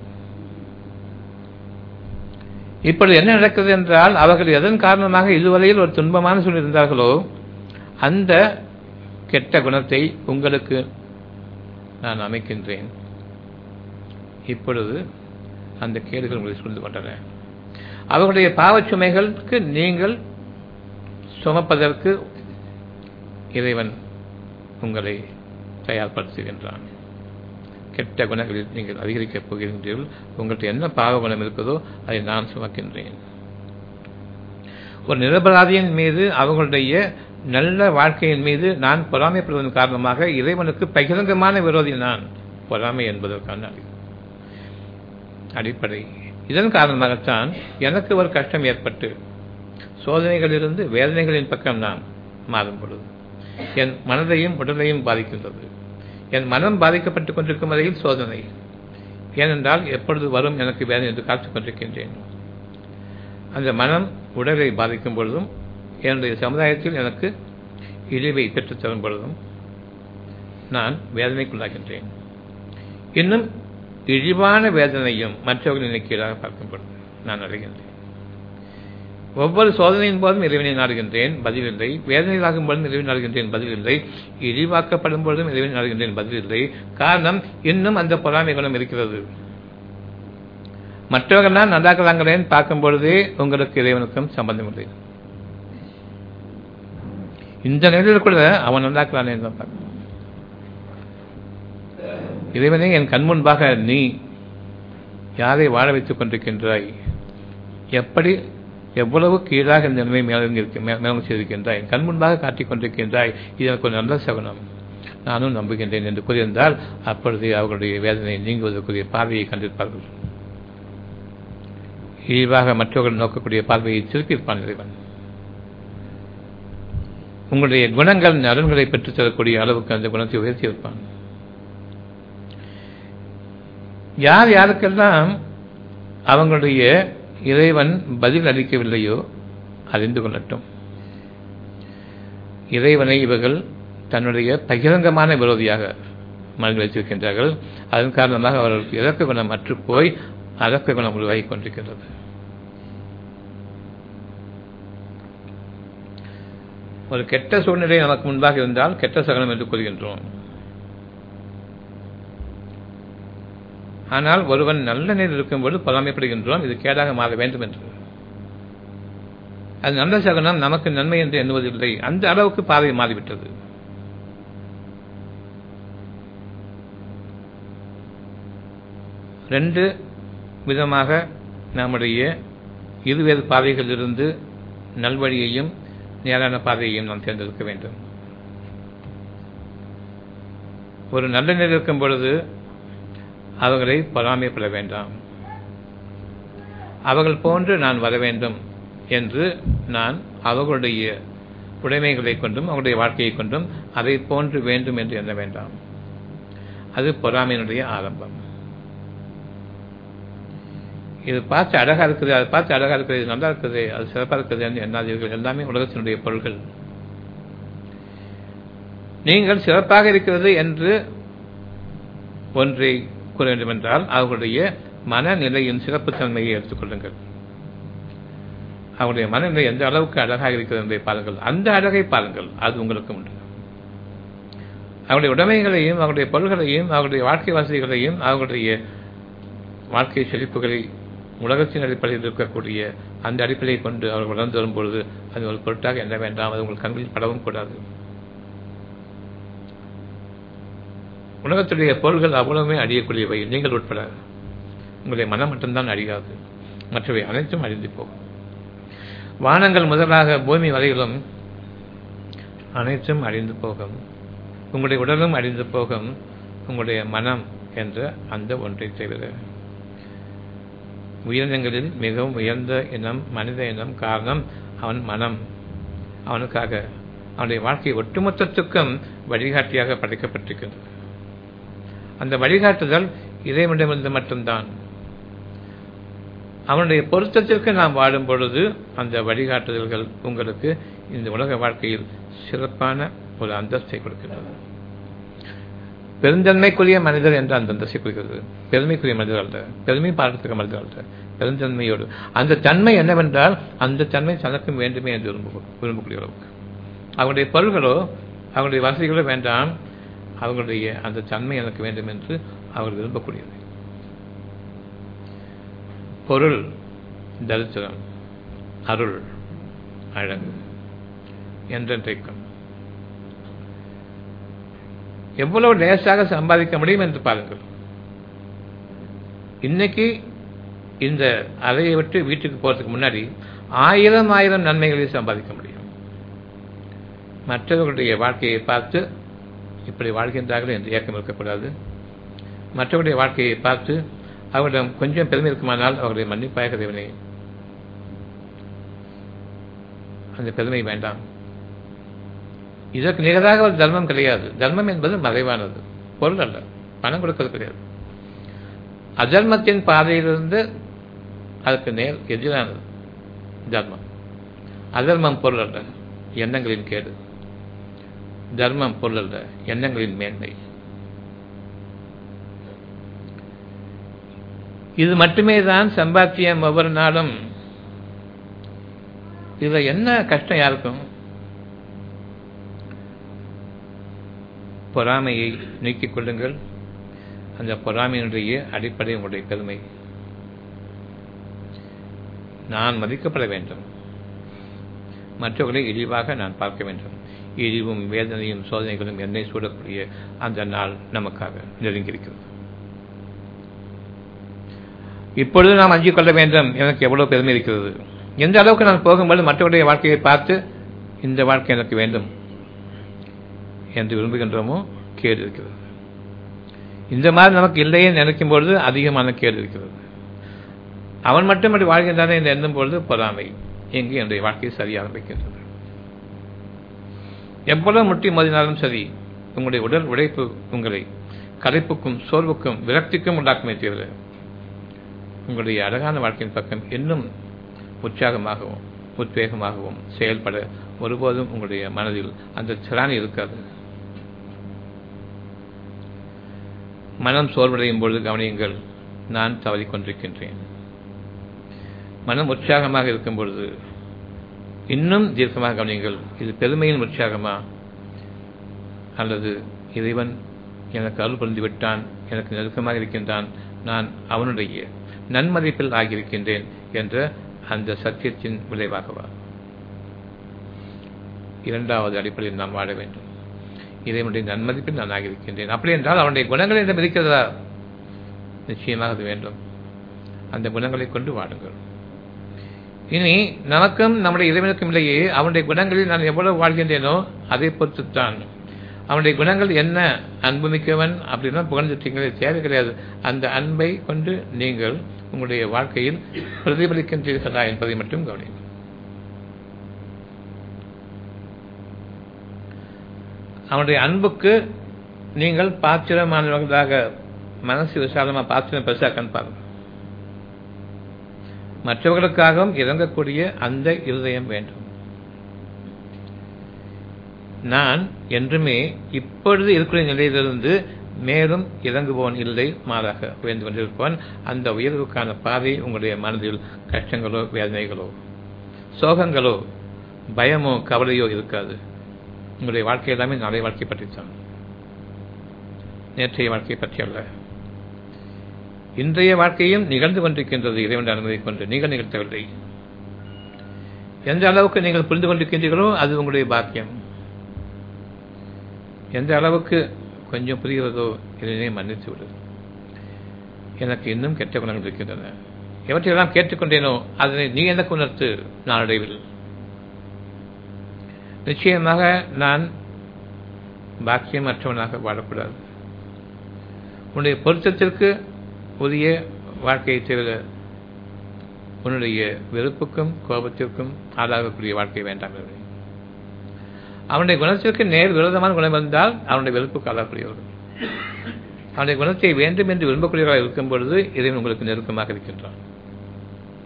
இப்பொழுது என்ன நடக்கிறது என்றால், அவர்கள் எதன் காரணமாக இதுவரையில் ஒரு துன்பமான சூழல் இருந்தார்களோ அந்த கெட்ட குணத்தை உங்களுக்கு நான் அமைக்கின்றேன். இப்பொழுது அந்த கேடுகள் உங்களை சூழ்ந்து கொண்டன. அவர்களுடைய பாவச்சுமைகளுக்கு நீங்கள் சுமப்பதற்கு இறைவன் உங்களை தயார்படுத்துகின்றான். கெட்ட குணங்களில் நீங்கள் அதிகரிக்கப் போகின்றீர்கள். உங்கள்கிட்ட என்ன பாவ குணம் இருக்குதோ அதை நான் சுமக்கின்றேன். ஒரு நிரபராதியின் மீது அவர்களுடைய நல்ல வாழ்க்கையின் மீது நான் பொறாமைப்படுவதன் காரணமாக இறைவனுக்கு பகிரங்கமான விரோதி நான். பொறாமை என்பதற்கான அடிப்படை. இதன் காரணமாகத்தான் எனக்கு ஒரு கஷ்டம் ஏற்பட்டு சோதனைகளிலிருந்து வேதனைகளின் பக்கம் நான் மாறும் பொழுது என் மனதையும் உடலையும் பாதிக்கின்றது. என் மனம் பாதிக்கப்பட்டுக் கொண்டிருக்கும் வரையில் சோதனை. ஏனென்றால் எப்பொழுது வரும் எனக்கு வேதனை என்று காத்துக் கொண்டிருக்கின்றேன். அந்த மனம் உடலை பாதிக்கும் பொழுதும் என்னுடைய சமுதாயத்தில் எனக்கு இழிவை பெற்றுத்தரும் பொழுதும் நான் வேதனைக்குள்ளாகின்றேன். இன்னும் இழிவான வேதனையும் மற்றவர்களின் கீழாக பார்க்கும் பொழுது நான் அடைகின்றேன். ஒவ்வொரு சோதனையின் போதும் இறைவனை நாடுகின்றேன், பதிலில்லை. வேதனையாகும் பொழுதும் இறைவனை நாடுகின்றேன், பதிலில்லை. இழிவாக்கப்படும் பொழுதும் இறைவனை நாடுகின்றேன், பதிலில்லை. காரணம், இன்னும் அந்த பொறாமை குணம் இருக்கிறது. மற்றவர்கள் தான் நல்லாக்கிறாங்களேன்னு பார்க்கும் பொழுதே உங்களுக்கு இறைவனுக்கும் சம்பந்தம் இல்லை. இந்த நிலையில் கூட அவன் நல்லாக்கிறானே தான் பார்க்கணும். இறைவனே, என் கண் முன்பாக நீ யாரை வாழ வைத்துக் கொண்டிருக்கின்றாய், எப்படி எவ்வளவு கீழாக இந்த நிலைமை மேலும் செய்திருக்கின்றாய், என் கண் முன்பாக காட்டிக் கொண்டிருக்கின்றாய், இது எனக்கு ஒரு நல்ல சகுனம், நானும் நம்புகின்றேன் என்று கூறியிருந்தால் அப்பொழுது அவர்களுடைய வேதனை நீங்குவதற்குரிய பார்வையை கண்டிருப்பார்கள். இழிவாக மற்றவர்கள் நோக்கக்கூடிய பார்வையை திருப்பியிருப்பான் இறைவன். உங்களுடைய குணங்கள் நலன்களை பெற்றுத் தரக்கூடிய அளவுக்கு அந்த குணத்தை உயர்த்தியிருப்பான். யார் யாருக்கெல்லாம் அவங்களுடைய இறைவன் பதில் அளிக்கவில்லையோ அறிந்து கொள்ளட்டும். இறைவனை இவர்கள் தன்னுடைய பகிரங்கமான விரோதியாக மனதில் வைத்திருக்கின்றார்கள். அதன் காரணமாக அவர்களுக்கு இறக்க குணம் அற்று போய் அரக்க குணம் உருவாகிக் கொண்டிருக்கின்றது. ஒரு கெட்ட சூழ்நிலை நமக்கு முன்பாக இருந்தால் கெட்ட சகனம் என்று கூறுகின்றோம். ஆனால் ஒருவன் நல்ல நிலையில் இருக்கும்போது பொறாமைப்படுகின்றோம், இது கேடாக மாற வேண்டும் என்று. அது நல்ல சகனம் நமக்கு நன்மை என்று எண்ணுவதில்லை. அந்த அளவுக்கு பார்வை மாறிவிட்டது. ரெண்டு விதமாக நம்முடைய இருவேறு பார்வைகளிலிருந்து நல்வழியையும் நேரான பார்வையையும் நாம் தேர்ந்தெடுக்க வேண்டும். ஒரு நல்ல நிலையில் இருக்கும் பொழுது அவர்களை பொறாமைப்பட வேண்டாம். அவர்கள் போன்று நான் வர வேண்டும் என்று நான் அவர்களுடைய உடைமைகளை கொண்டும் அவருடைய வாழ்க்கையை கொண்டும் அதை போன்று வேண்டும் என்று எண்ண வேண்டாம். அது பொறாமையினுடைய ஆரம்பம். இது பார்த்து அழகா இருக்குது, அதை பார்த்து அழகா இருக்குது, இது நல்லா இருக்குது, அது சிறப்பாக இருக்குது என்று எண்ணாதீர்கள். எல்லாமே உலகத்தினுடைய பொருள்கள். நீங்கள் சிறப்பாக இருக்கிறது என்று ஒன்றை கூற வேண்டும் என்றால் அவர்களுடைய மனநிலையின் சிறப்புத்தன்மையை எடுத்துக்கொள்ளுங்கள். அவருடைய மனநிலை எந்த அளவுக்கு அழகாக இருக்கிறது என்பதை பாருங்கள். அந்த அழகை பாருங்கள், அது உங்களுக்கு உண்டு. அவருடைய உடைமைகளையும் அவருடைய பொருள்களையும் அவருடைய வாழ்க்கை வசதிகளையும் அவர்களுடைய வாழ்க்கை செழிப்புகளை உலகத்தின் அடிப்படையில் இருக்கக்கூடிய அந்த அடிப்படையை கொண்டு அவர்கள் வளர்ந்து வரும்பொழுது அது ஒரு பொருட்டாக எண்ண வேண்டாம். அது உங்கள் கண்களில் படவும் கூடாது. உலகத்துடைய பொருள்கள் அவ்வளவுமே அழியக்கூடியவை, நீங்கள் உட்பட. உங்களுடைய மனம் மட்டும்தான் அழியாது, மற்றவை அனைத்தும் அழிந்து போகும். வானங்கள் முதலாக பூமி வரையிலும் அனைத்தும் அழிந்து போகும். உங்களுடைய உடலும் அழிந்து போகும், உங்களுடைய மனம் என்ற அந்த ஒன்றை தவிர. உயிரினங்களில் மிகவும் உயர்ந்த இனம் மனித இனம். காரணம், அவன் மனம். அவனுக்காக அவனுடைய வாழ்க்கை ஒட்டுமொத்தத்துக்கும் வழிகாட்டியாக படைக்கப்பட்டிருக்கிறது. அந்த வழிகாட்டுதல் இறைவனிடமிருந்து மட்டும்தான். அவனுடைய பொருத்தத்திற்கு நாம் வாடும் பொழுது அந்த வழிகாட்டுதல்கள் உங்களுக்கு இந்த உலக வாழ்க்கையில் சிறப்பான ஒரு அந்தஸ்தை கொடுக்கிறது. பெருந்தன்மைக்குரிய மனிதர் என்ற அந்த அந்தஸ்தை கொடுக்கிறது. பெருமைக்குரிய மனிதர் அல்ல, பெருமை பார்க்கத்தக்க மனிதர் அல்ல, பெருந்தன்மையோடு. அந்த தன்மை என்னவென்றால் அந்த தன்மை தனக்கும் வேண்டுமே என்று விரும்ப விரும்பக்கூடிய அளவுக்கு அவங்களுடைய பொருள்களோ அவங்களுடைய வசதிகளோ வேண்டாம், அவங்களுடைய அந்த தன்மை எனக்கு வேண்டும் என்று அவர் விரும்பக்கூடியது. பொருள் தரித்திரம், அருள் அழகு என்றென்றைக்கும் எவ்வளவு லேசாக சம்பாதிக்க முடியும் என்று பாருங்கள். இன்னைக்கு இந்த அறையை விட்டு வீட்டுக்கு போறதுக்கு முன்னாடி ஆயிரம் ஆயிரம் நன்மைகளை சம்பாதிக்க முடியும். மற்றவர்களுடைய வாழ்க்கையை பார்த்து இப்படி வாழ்கின்றார்கள் என்று ஏக்கம் இருக்கக்கூடாது. மற்றவருடைய வாழ்க்கையை பார்த்து அவரிடம் கொஞ்சம் பெருமை இருக்குமானால் அவர்களை மன்னிப்பாக தேவனே, அந்த பெருமை வேண்டாம். இதற்கு நிகராக ஒரு தர்மம் கிடையாது. தர்மம் என்பது மறைவானது, பொருள் அல்ல, பணம் கொடுப்பது கிடையாது. அதர்மத்தின் பாதையிலிருந்து அதற்கு நேர் எதிரானது தர்மம். அதர்மம் பொருள் அல்ல, எண்ணங்களின் கேடு. தர்மம் பொருள் அல்ல, எண்ணங்களின் மேன்மை. இது மட்டுமே தான் சம்பாத்தியம் ஒவ்வொரு நாளும். இதுல என்ன கஷ்டம் யாருக்கும்? பொறாமையை நீக்கிக் கொள்ளுங்கள். அந்த பொறாமையினுடைய அடிப்படை உங்களுடைய பெருமை. நான் மதிக்கப்பட வேண்டும், மற்றவர்களை இழிவாக நான் பார்க்க வேண்டும். இழிவும் வேதனையும் சோதனைகளும் என்னை சூடக்கூடிய அந்த நாள் நமக்காக நெருங்கியிருக்கிறது. இப்பொழுது நாம் அஞ்சிக் கொள்ள வேண்டும், எனக்கு எவ்வளவு பெருமை இருக்கிறது, எந்த அளவுக்கு நான் போகும்போது மற்றவருடைய வாழ்க்கையை பார்த்து இந்த வாழ்க்கை எனக்கு வேண்டும் என்று விரும்புகின்றோமோ கேடு இருக்கிறது. இந்த மாதிரி நமக்கு இல்லையே நினைக்கும் பொழுது அதிகமான கேடு இருக்கிறது. அவன் மட்டும் அப்படி வாழ்கின்றானே என்று எண்ணும் பொழுது பொறாமை எங்கே என்னுடைய வாழ்க்கையை சரியாக வைக்கின்றது. எவ்வளவு முட்டி மோதினாலும் சரி, உங்களுடைய உடல் உழைப்பு உங்களை களைப்புக்கும் சோர்வுக்கும் விரக்திக்கும் உண்டாக்குமே தவிர உங்களுடைய அழகான வாழ்க்கையின் பக்கம் இன்னும் உற்சாகமாகவும் உத்வேகமாகவும் செயல்பட ஒருபோதும் உங்களுடைய மனதில் அந்த திறன் இருக்காது. மனம் சோர்வடையும் பொழுது கவனியுங்கள், நான் தவறிக்கொண்டிருக்கின்றேன். மனம் உற்சாகமாக இருக்கும் பொழுது இன்னும் தீர்க்கமாக கவனியுங்கள், இது பெருமையின் உற்சாகமா அல்லது இறைவன் எனக்கு அருள் புரிந்து விட்டான், எனக்கு நெருக்கமாக இருக்கின்றான், நான் அவனுடைய நன்மதிப்பில் ஆகியிருக்கின்றேன் என்ற அந்த சத்தியத்தின் விளைவாகவா? இரண்டாவது அடிப்படையில் நாம் வாழ வேண்டும். இறைவனுடைய நன்மதிப்பில் நான் ஆகியிருக்கின்றேன். அப்படி என்றால் அவனுடைய குணங்கள் என்னிடம் இருக்கிறதா? நிச்சயமாக அது வேண்டும். அந்த குணங்களை கொண்டு வாடுங்கள். இனி நமக்கும் நம்முடைய இறைவனுக்கும் இல்லையே, அவனுடைய குணங்களில் நான் எவ்வளவு வாழ்கின்றேனோ அதை பொறுத்துத்தான். அவனுடைய குணங்கள் என்ன? அன்புமிக்கவன் அப்படின்னா புகழ்ந்துட்டீங்களே, தேவை கிடையாது. அந்த அன்பை கொண்டு நீங்கள் உங்களுடைய வாழ்க்கையில் பிரதிபலிக்கின்றீர்களா என்பதை மட்டும் கவனியுங்கள். அவனுடைய அன்புக்கு நீங்கள் பாத்திரமானவர்களாக மனசு விசாலமா பாத்திரம் பெருசாக்கன்னு பாருங்கள். மற்றவர்களுக்காகவும் இறங்கக்கூடிய அந்த இருதயம் வேண்டும். நான் என்றுமே இப்பொழுது இருக்கிற நிலையிலிருந்து மேலும் இறங்குபவன் இல்லை, மாறாக உயர்ந்து கொண்டிருப்பவன். அந்த உயர்வுக்கான பாதை உங்களுடைய மனதில் கஷ்டங்களோ வேதனைகளோ சோகங்களோ பயமோ கவலையோ இருக்காது. உங்களுடைய வாழ்க்கை எல்லாமே நாளை வாழ்க்கை பற்றித்தான், நேற்றைய வாழ்க்கை பற்றி அல்ல. இன்றைய வாழ்க்கையும் நிகழ்ந்து கொண்டிருக்கின்றது இறைவன் அனுமதி கொண்டு, நீங்கள் நிகழ்த்தவில்லை. எந்த அளவுக்கு நீங்கள் புரிந்து கொண்டிருக்கின்றீர்களோ அது உங்களுடைய பாக்கியம். எந்த அளவுக்கு கொஞ்சம் புரிகிறதோ இதனை மன்னித்து விடு. எனக்கு இன்னும் கெட்ட குணங்கள் இருக்கின்றன, எவற்றையெல்லாம் கேட்டுக்கொண்டேனோ அதனை நீ எனக்கு உணர்த்து. நாளடைவில் நிச்சயமாக நான் பாக்கியமற்றவனாக வாழக்கூடாது. உன்னுடைய பொருத்தத்திற்கு உரிய வாழ்க்கையை தவிர உன்னுடைய வெறுப்புக்கும் கோபத்திற்கும் ஆளாகக்கூடிய வாழ்க்கை வேண்டாம். அவனுடைய குணத்திற்கு நேர் விரோதமான குணம் இருந்தால் அவனுடைய வெறுப்புக்கு ஆளாகக்கூடியவர்கள். அவனுடைய குணத்தை வேண்டும் என்று விரும்பக்கூடியவர்களாக இருக்கும் பொழுது இறைவன் உங்களுக்கு நெருக்கமாக இருக்கின்றான்.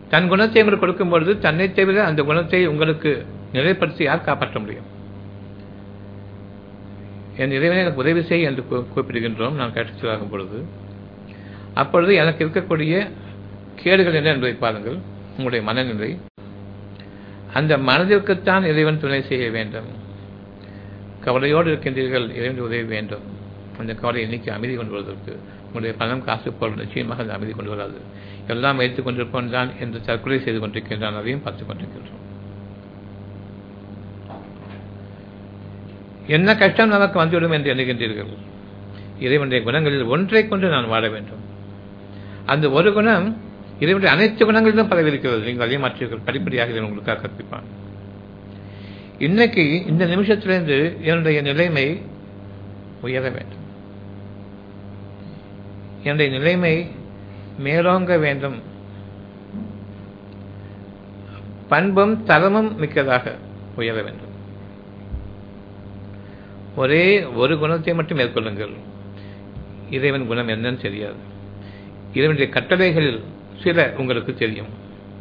தன் குணத்தை உங்களுக்கு கொடுக்கும் பொழுது தன்னை தவிர அந்த குணத்தை உங்களுக்கு நிலைப்படுத்தி யார் காப்பாற்ற முடியும்? என் இறைவனை எனக்கு உதவி செய் என்று கூப்பிடுகின்றோம் நான் கற்றுச்சலாகும் பொழுது. அப்பொழுது எனக்கு இருக்கக்கூடிய கேடுகள் என்ன என்பதை பாருங்கள். உங்களுடைய மனநிலை, அந்த மனதிற்குத்தான் இறைவன் துணை செய்ய வேண்டும். கவலையோடு இருக்கின்றீர்கள், இறைவன் உதவி வேண்டும். அந்த கவலை இன்னைக்கு அமைதி கொண்டு வருவதற்கு உங்களுடைய பணம் காசு பொருள் நிச்சயமாக அந்த அமைதி கொண்டு வராது. எல்லாம் வைத்துக் கொண்டிருப்போம் தான் என்று தற்கொலை செய்து கொண்டிருக்கின்றான், அதையும் பார்த்துக் கொண்டிருக்கின்றோம். என்ன கஷ்டம் நமக்கு வந்துவிடும் என்று எண்ணுகின்றீர்கள்? இறைவனுடைய குணங்களில் ஒன்றை கொண்டு நான் வாழ வேண்டும். அந்த ஒரு குணம் இறைவனுடைய அனைத்து குணங்களிலும் பரவிருக்கிறது. நீங்கள் அதே மாற்றீர்கள், படிப்படியாக இதை உங்களுக்காக கற்பிப்பான். இன்னைக்கு இந்த நிமிஷத்திலிருந்து என்னுடைய நிலைமை உயர வேண்டும், என்னுடைய நிலைமை மேலோங்க வேண்டும், பண்பும் தரமும் மிக்கதாக உயர வேண்டும். ஒரே ஒரு குணத்தை மட்டும் மேற்கொள்ளுங்கள். இறைவன் குணம் என்னன்னு தெரியாது. இறைவனுடைய கட்டளைகளில் சில உங்களுக்கு தெரியும்.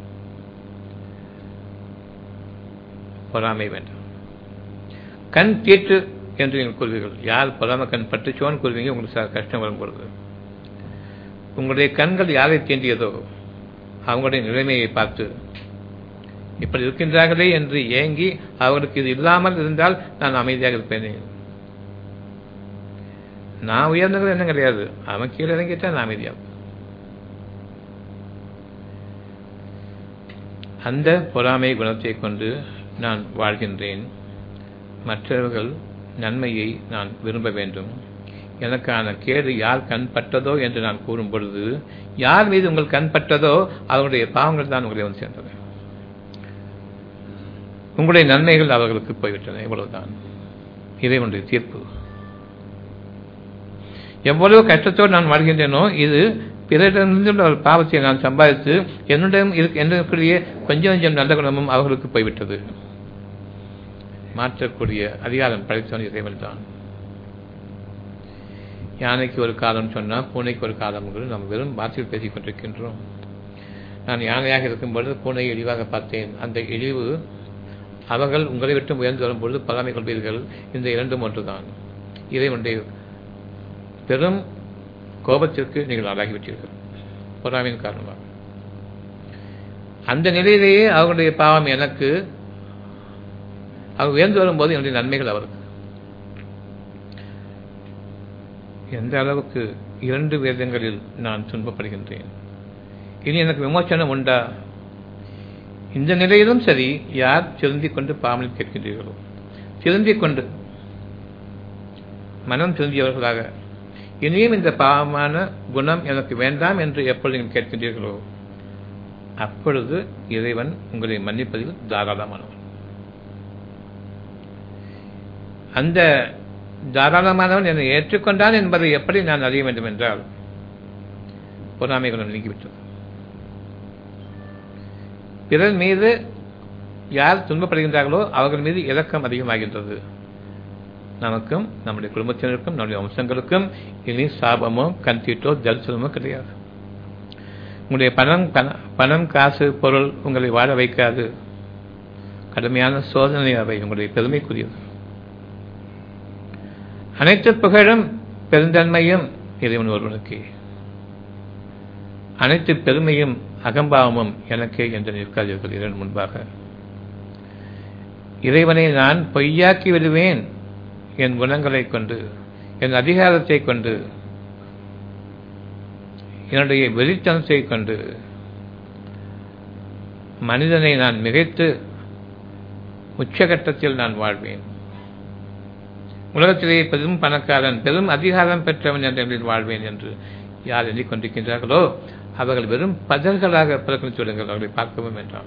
பொறாமை வேண்டும். கண் தீட்டு என்று நீங்கள் கூறுவீர்கள். யார் பொறாமை கண் பட்டுச்சோன்னு கூறுவீங்க, உங்களுக்கு கஷ்டம் வரும் பொழுது உங்களுடைய கண்கள் யாரை தீண்டியதோ அவங்களுடைய நிலைமையை பார்த்து இப்படி இருக்கின்றார்களே என்று ஏங்கி அவர்களுக்கு இது இல்லாமல் இருந்தால் நான் அமைதியாக இருப்பேனே. நான் உயர்ந்தது என்ன கிடையாது, அவன் கீழே இறங்கிட்டா நான் அமைதியாகும். அந்த பொறாமை குணத்தை கொண்டு நான் வாழ்கின்றேன். மற்றவர்கள் நன்மையை நான் விரும்ப வேண்டும். எனக்கான கேடு யார் கண் பட்டதோ என்று நான் கூறும் பொழுது, யார் மீது உங்கள் கண் பட்டதோ அவர்களுடைய பாவங்கள் தான் உங்களை வந்து சேர்ந்தது. உங்களுடைய நன்மைகள் அவர்களுக்கு போய்விட்டன. இவ்வளவுதான் இறைவனுடைய தீர்ப்பு. எவ்வளவு கஷ்டத்தோடு நான் வாழ்கின்றேனோ, இது பிறரிடமிருந்து ஒரு பாவத்தை நான் சம்பாதித்து என்னிடம் இருக்கக்கூடிய கொஞ்சம் கொஞ்சம் நல்ல குணமும் அவர்களுக்கு போய்விட்டது. மாற்றக்கூடிய அதிகாரம் படைத்தவன் இறைவன் தான். யானைக்கு ஒரு காலம் சொன்னால் பூனைக்கு ஒரு காலம் நாம் வெறும் வார்த்தையில் பேசிக் கொண்டிருக்கின்றோம். நான் யானையாக இருக்கும்பொழுது பூனையை இழிவாக பார்த்தேன். அந்த இழிவு அவர்கள் உங்களை விட்டு உயர்ந்து வரும்பொழுது பராமை கொள்வீர்கள். இந்த இரண்டும் ஒன்றுதான். இறைவனுடைய பெரும் கோபத்திற்கு நீங்கள் ஆளாகிவிட்டீர்கள் பொறாமையின் காரணமாக. அந்த நிலையிலேயே அவர்களுடைய பாவம் எனக்கு, அவர் உயர்ந்து வரும்போது என்னுடைய நன்மைகள் அவருக்கு. எந்த அளவுக்கு இரண்டு வேதங்களில் நான் துன்பப்படுகின்றேன். இனி எனக்கு விமோசனம் உண்டா? இந்த நிலையிலும் சரி, யார் திருந்திக் கொண்டு பாவனில் கேட்கின்றீர்களோ, திருந்திக் கொண்டு மனம் திருந்தியவர்களாக இனியும் இந்த பாவமான குணம் எனக்கு வேண்டாம் என்று எப்பொழுது நீங்கள் கேட்கின்றீர்களோ, அப்பொழுது இறைவன் உங்களை மன்னிப்பதில் தாராளமானவன். அந்த தாராளமானவன் என்னை ஏற்றுக்கொண்டான் என்பதை எப்படி நான் அறிய வேண்டும் என்றால், பொறாமை குணம் நீங்கிவிட்டது. பிறர் மீது யார் துன்பப்படுகின்றார்களோ அவர்கள் மீது இரக்கம் அதிகமாகின்றது. நமக்கும் நம்முடைய குடும்பத்தினருக்கும் நம்முடைய வம்சங்களுக்கும் இனி சாபமோ கண்தீட்டோ தரிசனமோ கிடையாது. உங்களுடைய பணம் பணம் காசு பொருள் உங்களை வாழ வைக்காது. கடுமையான சோதனை அவை உங்களுடைய பெருமைக்குரியது. அனைத்து புகழும் பெருந்தன்மையும் இறைவன் ஒருவனுக்கு, அனைத்து பெருமையும் அகம்பாவமும் எனக்கே என்று நிற்காதீர்கள் இறைவன் முன்பாக. இறைவனை நான் பொய்யாக்கி விடுவேன் என் குணங்களை கொண்டு, என் அதிகாரத்தை கொண்டு, என்னுடைய வெறித்தனத்தை கொண்டு மனிதனை நான் மிகைத்து உச்சகட்டத்தில் நான் வாழ்வேன். உலகத்திலேயே பெரும் பணக்காரன், பெரும் அதிகாரம் பெற்றவன் என்ற வாழ்வேன் என்று யார் எண்ணிக்கொண்டிருக்கின்றார்களோ அவர்கள் வெறும் பதர்களாக புறக்கணித்து விடுங்கள். அவர்களை பார்க்கவும் வேண்டாம்.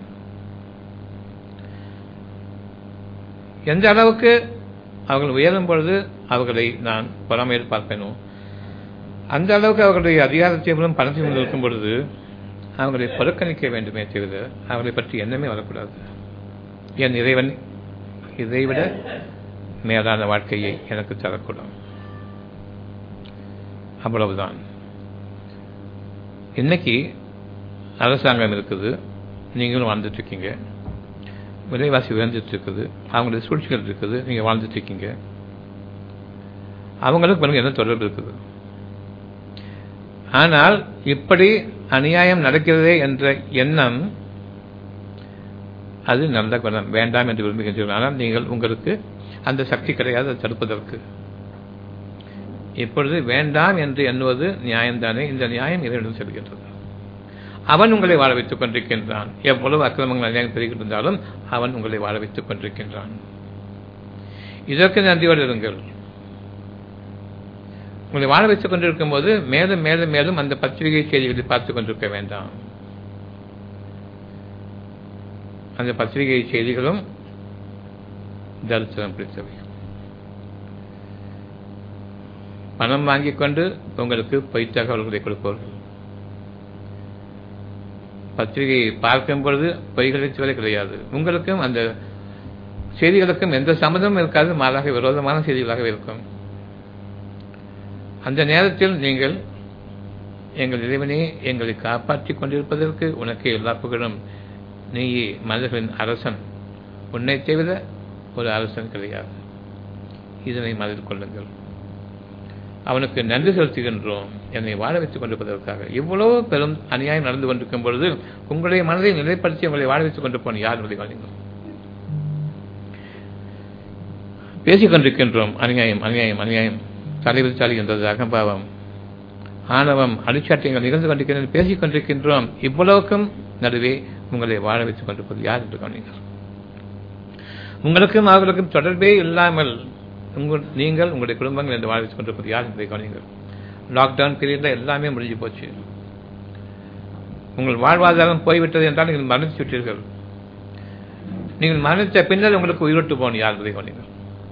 எந்த அளவுக்கு அவர்கள் உயரும் பொழுது அவர்களை நான் பொறாமையில் பார்ப்பேனோ, அந்த அளவுக்கு அவர்களுடைய அதிகாரத்தையும் பணத்தையும் இருக்கும் பொழுது அவர்களை புறக்கணிக்க வேண்டுமே தவிர அவர்களை பற்றி எண்ணமே வரக்கூடாது. என் இறைவன் இதைவிட மேலான வாழ்க்கையை எனக்கு தரக்கூடும். அவ்வளவுதான். இன்னைக்கு அரசாங்கம் இருக்குது, நீங்களும் வாழ்ந்துட்டு இருக்கீங்க. விலைவாசி உயர்ந்துட்டு இருக்குது, அவங்களுடைய சூழ்ச்சிகள் இருக்குது, நீங்கள் வாழ்ந்துட்டு இருக்கீங்க. அவங்களுக்கு பிறகு என்ன தொடர்பு இருக்குது? ஆனால் இப்படி அநியாயம் நடக்கிறதே என்ற எண்ணம் அது நல்ல குணம், வேண்டாம் என்று விரும்புகின்றீர்கள். ஆனால் நீங்கள் உங்களுக்கு அந்த சக்தி கிடையாது அதை தடுப்பதற்கு. இப்பொழுது வேண்டாம் என்று எண்ணுவது நியாயம்தானே? இந்த நியாயம் இறைவனிடம் செல்கின்றது. அவன் உங்களை வாழ வைத்துக் கொண்டிருக்கின்றான். எவ்வளவு அக்கிரமங்கள் அநியாயம் பெருகின்றாலும் அவன் உங்களை வாழ வைத்துக் கொண்டிருக்கின்றான். இதற்கு நன்றியோடு இருங்கள். உங்களை வாழ வைத்துக் கொண்டிருக்கும் போது மேலும் மேலும் மேலும் அந்த பத்திரிகை செய்திகளை பார்த்துக் கொண்டிருக்க வேண்டாம். அந்த பத்திரிகை செய்திகளும் தரித்திரம் பிடித்தவை. பணம் வாங்கிக் கொண்டு உங்களுக்கு பொய் தகவல்களை கொடுப்பவர்கள். பத்திரிகையை பார்க்கும் பொழுது பொய்களை சொல்ல கிடையாது. உங்களுக்கும் அந்த செய்திகளுக்கும் எந்த சம்மதமும் இருக்காது, மாறாக விரோதமான செய்திகளாக இருக்கும். அந்த நேரத்தில் நீங்கள் எங்கள் இறைவனே எங்களை காப்பாற்றிக் கொண்டிருப்பதற்கு உனக்கு எல்லா புகழும், நீயே மனிதர்களின் அரசன், உன்னை தவிர ஒரு அரசன் கிடையாது, இதனை மனதில் கொள்ளுங்கள். அவனுக்கு நன்றி செலுத்துகின்றோம் என்னை வாழ வைத்துக் கொண்டிருப்பதற்காக. இவ்வளவு பெரும் அநியாயம் நடந்து கொண்டிருக்கும் பொழுது உங்களுடைய மனதை நிலைப்படுத்தி உங்களை வாழ வைத்துக் கொண்டு போன யார் முடிவாளீங்க? பேசிக் கொண்டிருக்கின்றோம் அநியாயம் அநியாயம் அநியாயம், தலைவர் சாலி என்றது அகம்பாவம், ஆணவம், அடிச்சாட்டியங்கள் நிகழ்ந்து கொண்டிருக்கின்றன, பேசிக் கொண்டிருக்கின்றோம். இவ்வளவுக்கும் நடுவே உங்களை வாழ வைத்துக் கொண்டிருப்பது யார் என்று கவனிங்கள். உங்களுக்கும் அவர்களுக்கும் தொடர்பே இல்லாமல் உங்கள் நீங்கள் உங்களுடைய குடும்பங்கள் என்று வாழ வைத்துக் கொண்டிருப்பது யார் என்பதை கவனிங்கள். லாக்டவுன் பீரியடில் எல்லாமே முடிஞ்சு போச்சு. உங்கள் வாழ்வாதாரம் போய்விட்டது என்றால் நீங்கள் மரணித்து விட்டீர்கள். நீங்கள் மரணித்த பின்னர் உங்களுக்கு உயிரோட்டு போன யார் என்பதை கவனிங்கள்.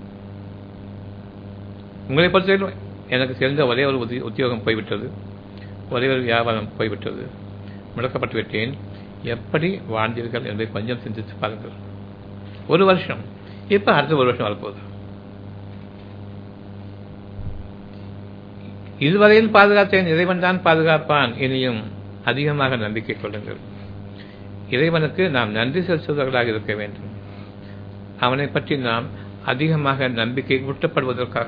உங்களை பொறுத்தவரை எனக்கு சேர்ந்த ஒரே ஒரு உத்தியோகம் போய்விட்டது, ஒரே ஒரு வியாபாரம் போய்விட்டது, முடக்கப்பட்டு விட்டேன். எப்படி வாழ்ந்தீர்கள் என்பதை கொஞ்சம் சிந்தித்து பாருங்கள். ஒரு வருஷம், இப்ப அடுத்த ஒரு வருஷம் வரப்போகுது. இதுவரையில் பாதுகாத்தேன், இறைவன் தான் பாதுகாப்பான். இனியும் அதிகமாக நம்பிக்கை கொள்ளுங்கள். இறைவனுக்கு நாம் நன்றி செலுத்துவர்களாக இருக்க வேண்டும். அவனை பற்றி நாம் அதிகமாக நம்பிக்கை ஊட்டப்படுவதற்காக,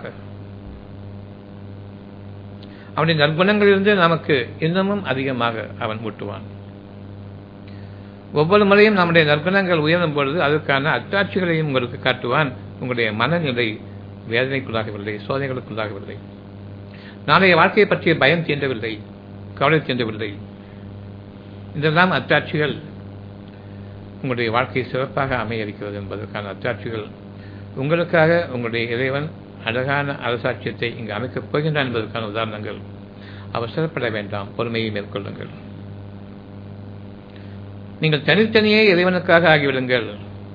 அவனுடைய நற்குணங்களிலிருந்து நமக்கு இன்னமும் அதிகமாக அவன் ஊட்டுவான். ஒவ்வொரு முறையும் நம்முடைய நற்குணங்கள் உயரும் பொழுது அதற்கான அத்தாட்சிகளையும் உங்களுக்கு காட்டுவான். உங்களுடைய மனநிலை வேதனைக்குள்ளாகவில்லை, சோதனைகளுக்குள்ளாகவில்லை, நாளைய வாழ்க்கையை பற்றிய பயம் தீண்டவில்லை, கவலை தீண்டவில்லை. இதெல்லாம் அத்தாட்சிகள் உங்களுடைய வாழ்க்கையை சிறப்பாக அமைய இருக்கிறது என்பதற்கான அத்தாட்சிகள். உங்களுக்காக உங்களுடைய இறைவன் அழகான அரசாட்சியத்தை இங்கு அமைக்கப் போகின்றான் என்பதற்கான உதாரணங்கள். அவசரப்பட வேண்டாம், பொறுமையை மேற்கொள்ளுங்கள். நீங்கள் தனித்தனியே இறைவனுக்காக ஆகிவிடுங்கள்.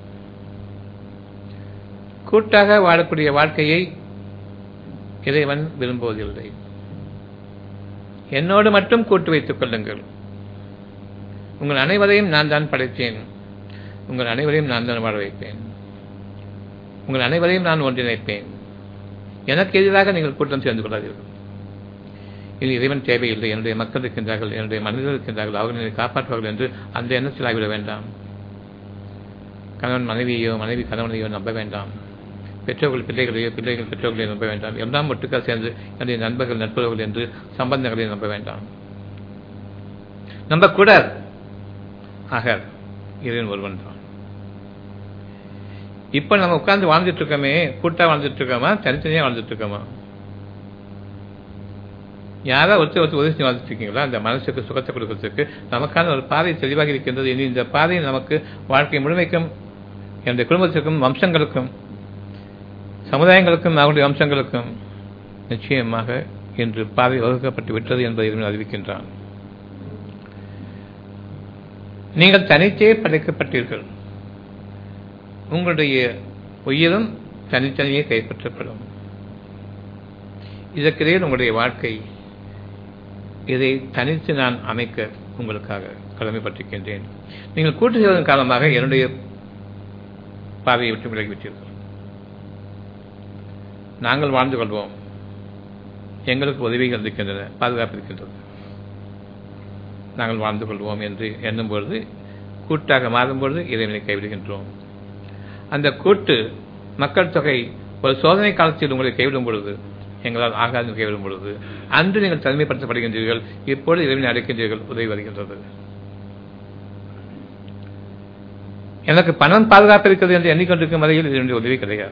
கூட்டாக வாழக்கூடிய வாழ்க்கையை இறைவன் விரும்புவதில்லை. என்னோடு மட்டும் கூட்டு வைத்துக் கொள்ளுங்கள். உங்கள் அனைவரையும் நான் தான் படைத்தேன், உங்கள் அனைவரையும் நான் தான் வாழ வைப்பேன், உங்கள் அனைவரையும் நான் ஒன்றிணைப்பேன். எனக்கு எதிராக நீங்கள் கூட்டம் சேர்ந்து கொள்ளாதீர்கள். இது இறைவன் தேவையில்லை, என்னுடைய மக்கள் இருக்கின்றார்கள், என்னுடைய மனிதர்கள் இருக்கின்றார்கள், அவர்கள் என்னை காப்பாற்றுவார்கள் என்று அந்த எண்ணத்தில் ஆகிவிட வேண்டாம். கணவன் மனைவியோ மனைவி கணவனையோ நம்ப வேண்டாம். பெற்றோர்கள் பிள்ளைகளையோ பிள்ளைகள் பெற்றோர்களையோ நம்ப வேண்டாம். எல்லாம் ஒட்டுக்காக சேர்ந்து என்னுடைய நண்பர்கள் நட்புறவுகள் என்று சம்பந்தங்களை நம்ப வேண்டாம், நம்பக்கூடாது. ஆக இறைவன் ஒருவன் தான். இப்ப நம்ம உட்கார்ந்து வாழ்ந்துட்டு இருக்கோமே, கூட்டா வாழ்ந்துட்டு இருக்கோமா, தனித்தனியா வாழ்ந்துட்டு இருக்கோமா? யாராவது ஒருத்தர் ஒருத்தர் உதவி வாழ்ந்துட்டு இருக்கீங்களா? அந்த மனசுக்கு சுகத்தை கொடுக்கறதுக்கு நமக்கான ஒரு பாதை தெளிவாக இருக்கின்றது. இனி இந்த பாதை நமக்கு வாழ்க்கை முழுமைக்கும், என்னுடைய குடும்பத்திற்கும், வம்சங்களுக்கும், சமுதாயங்களுக்கும், அவருடைய வம்சங்களுக்கும் நிச்சயமாக இன்று பாதை வகுக்கப்பட்டு விட்டது என்பதை அறிவிக்கின்றான். நீங்கள் தனித்தே படைக்கப்பட்டீர்கள். உங்களுடைய உயிரும் தனித்தனியே கைப்பற்றப்படும். இதற்கிடையில் உங்களுடைய வாழ்க்கை, இதை தனித்து நான் அமைக்க உங்களுக்காக கடமைப்பட்டிருக்கின்றேன். நீங்கள் கூட்டு செய்வதன் காரணமாக என்னுடைய பாதையை விட்டு விலகிவிட்டீர்கள். நாங்கள் வாழ்ந்து கொள்வோம், எங்களுக்கு உதவிகள் இருக்கின்றன, பாதுகாப்பு இருக்கின்றது, நாங்கள் வாழ்ந்து கொள்வோம் என்று எண்ணும் பொழுது கூட்டாக மாறும்பொழுது இறைவனை கைவிடுகின்றோம். அந்த கூட்டு மக்கள் தொகை ஒரு சோதனை காலத்தில் உங்களை கைவிடும் பொழுது, எங்களால் ஆகாது கைவிடும் பொழுது, அன்று நீங்கள் தனிமைப்படுத்தப்படுகின்றீர்கள். இப்பொழுது இறைவனை அடைக்கின்றீர்கள். உதவி வருகின்றது. எனக்கு பணம் பாதுகாப்பு இருக்கிறது என்று எண்ணிக்கொண்டிருக்கும் வரையில் இதனுடைய உதவி கிடையாது.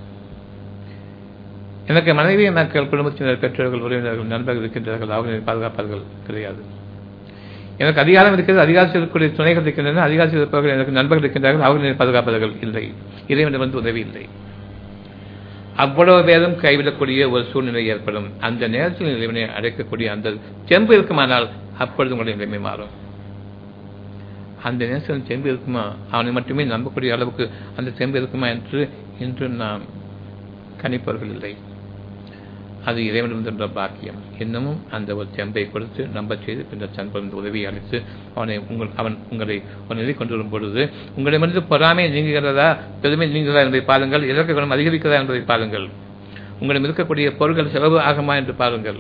எனக்கு மனைவி, மக்கள், குடும்பத்தினர், பெற்றோர்கள், உறவினர்கள், நண்பர்கள் இருக்கின்றார்கள், அவர்களை பாதுகாப்பார்கள் கிடையாது. எனக்கு அதிகாரம் இருக்கிறது, அதிகாரத்தில் இருக்கக்கூடிய துணைகள் இருக்கின்றன, அதிகாரத்தில் இருப்பவர்கள் எனக்கு நண்பர்கள் இருக்கின்றார்கள், அவர்களை பாதுகாப்பார்கள் இல்லை. இறைவனிடம் வந்து உதவி இல்லை. அவ்வளவு பேரும் கைவிடக்கூடிய ஒரு சூழ்நிலை ஏற்படும். அந்த நேரத்தில் இறைவனை அடைக்கக்கூடிய அந்த செம்பு இருக்குமானால் அப்பொழுது உங்களுடைய நிலைமை மாறும். அந்த நேரத்தில் செம்பு இருக்குமா, அவனை மட்டுமே நம்பக்கூடிய அளவுக்கு அந்த செம்பு இருக்குமா என்று இன்று நாம் கணிப்பவர்கள் இல்லை. அது இறைவனிடமிருந்த பாக்கியம். இன்னமும் அந்த ஒரு செம்பை கொடுத்து நம்ப செய்து பின்னர் சன்பந்த உதவியை அளித்து அவனை உங்கள் அவன் உங்களை ஒரு நிலை கொண்டு வரும் பொழுது உங்களிடமிருந்து பொறாமை நீங்குகிறதா, பெருமை நீங்குகிறதா என்பதை பாருங்கள். இலக்க குணம் அதிகரிக்கிறதா என்பதை பாருங்கள். உங்களிடம் இருக்கக்கூடிய பொருட்கள் செலவு ஆகுமா என்று பாருங்கள்.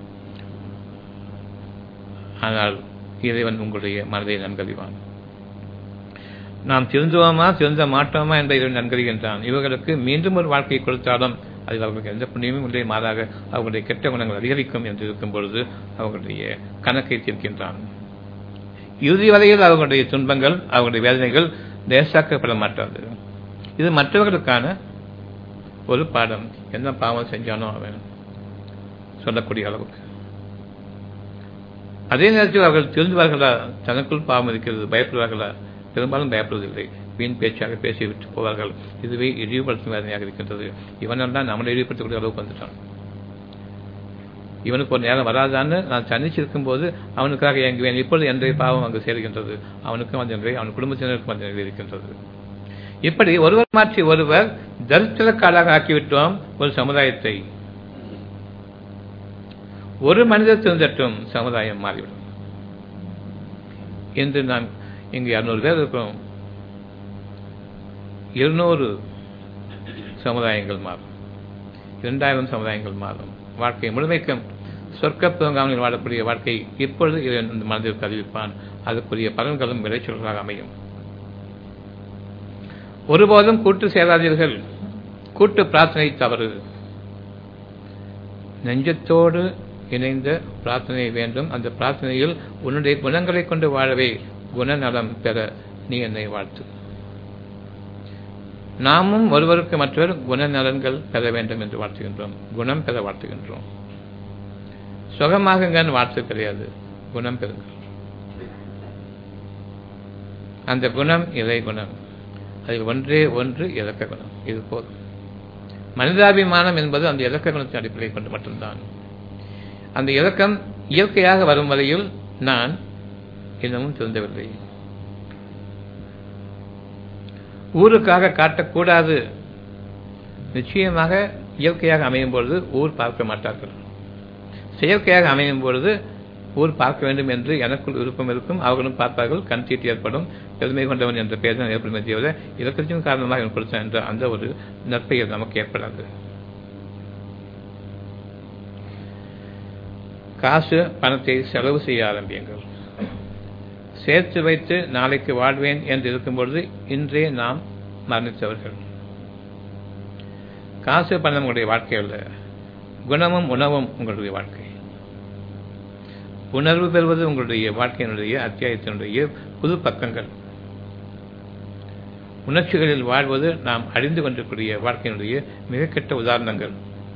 ஆனால் இறைவன் உங்களுடைய மனதை நன்கறிவான். நாம் திருந்துவோமா திருந்த மாட்டோமா என்பதை இறைவன் நன்கறிகின்றான். இவர்களுக்கு மீண்டும் ஒரு வாழ்க்கையை கொடுத்தாலும் அதில் அவர்களுக்கு எந்த புண்ணியமும் உள்ளே மாறாக அவர்களுடைய கெட்ட குணங்கள் அதிகரிக்கும் என்று இருக்கும் பொழுது அவர்களுடைய கணக்கை தீர்க்கின்றான். இறுதி வரையில் அவர்களுடைய துன்பங்கள், அவர்களுடைய வேதனைகள் லேசாக்கப்பட மாட்டாது. இது மற்றவர்களுக்கான ஒரு பாடம். என்ன பாவம் செஞ்சானோ அவன் சொல்லக்கூடிய அளவுக்கு. அதே நேரத்தில் அவர்கள் திருந்துவார்களா, தனக்குள் பாவம் இருக்கிறது, பயப்படுவார்களா? பெரும்பாலும் பயப்படுவதில்லை. வீண் பேச்சாக பேசிவிட்டு போவார்கள். இதுவே இழிவுபடுத்தும் வேதனையாக இருக்கின்றது. இவனால் தான் நம்மளை இழிவுபடுத்தக்கூடிய அளவுக்கு வந்துட்டான். இவனுக்கு ஒரு நேரம் வராதான்னு நான் சந்திச்சிருக்கும் போது அவனுக்காக இயங்குவேன். இப்பொழுது என்னுடைய பாவம் அங்கு சேர்கின்றது. அவனுக்கும் அந்த நிலை, அவன் குடும்பத்தினருக்கும் அந்த நிலை இருக்கின்றது. இப்படி ஒருவர் மாற்றி ஒருவர் தரித்திரக்காலாக ஆக்கிவிட்டோம் ஒரு சமுதாயத்தை. ஒரு மனிதர் திருந்தட்டும், சமுதாயம் மாறிவிடும். இன்று நாம் இங்கு இருநூறு பேர் இருக்கிறோம். இருநூறு சமுதாயங்கள் மாறும், இரண்டாயிரம் சமுதாயங்கள் மாறும். வாழ்க்கை முழுமைக்கும் சொர்க்க பூங்காவனில் வாழக்கூடிய வாழ்க்கை இப்பொழுது இந்த மனதிற்கு அறிவிப்பான். அதுக்குரிய பலன்களும் விளைச்சல்களாக அமையும். ஒருபோதும் கூட்டு சேராதீர்கள். கூட்டு பிரார்த்தனை தவறு. நெஞ்சத்தோடு இணைந்த பிரார்த்தனை வேண்டும். அந்த பிரார்த்தனையில் உன்னுடைய குணங்களை கொண்டு வாழவே குணநலம் பெற நீ என்னை வாழ்த்து. நாமும் ஒருவருக்கு மற்றவர் குணநலன்கள் பெற வேண்டும் என்று வாழ்த்துகின்றோம். குணம் பெற வாழ்த்துகின்றோம். சுகமாகுங்கன்னு வாழ்த்து கிடையாது, குணம் பெறுங்கள். அந்த குணம் இறை குணம். அதில் ஒன்றே ஒன்று இலக்க குணம். இது போதும். மனிதாபிமானம் என்பது அந்த இலக்க குணத்தின் அடிப்படையை கொண்டு மட்டும்தான். அந்த இலக்கம் இயற்கையாக வரும் வரையில் நான் இன்னமும் திருந்தவில்லை. ஊருக்காக காட்டக்கூடாது. நிச்சயமாக இயற்கையாக அமையும் பொழுது ஊர் பார்க்க மாட்டார்கள். செயற்கையாக அமையும் பொழுது ஊர் பார்க்க வேண்டும் என்று எனக்குள் விருப்பம் இருக்கும். அவர்களும் பார்ப்பார்கள். கண் சீட்டு ஏற்படும். பெருமை கொண்டவன் என்ற பெயர் தான் ஏற்படுமே தவிர இலக்கத்தின் காரணமாக எனக்கு கொடுத்தான் என்ற அந்த ஒரு நற்பெயர் நமக்கு ஏற்படாது. காசு பணத்தை செலவு செய்ய ஆரம்பியுங்கள். சேர்த்து வைத்து நாளைக்கு வாழ்வேன் என்று இருக்கும் பொழுது இன்றே நாம் மரணித்தவர்கள். காசு பணம் உங்களுடைய வாழ்க்கை அல்ல, குணமும் உணவும் உங்களுடைய வாழ்க்கை. உணர்வு பெறுவது உங்களுடைய வாழ்க்கையினுடைய அத்தியாயத்தினுடைய புது பக்கங்கள். உணர்ச்சிகளில் வாழ்வது நாம் அழிந்து கொண்டிருக்கூடிய வாழ்க்கையினுடைய மிக கெட்ட உதாரணங்கள்.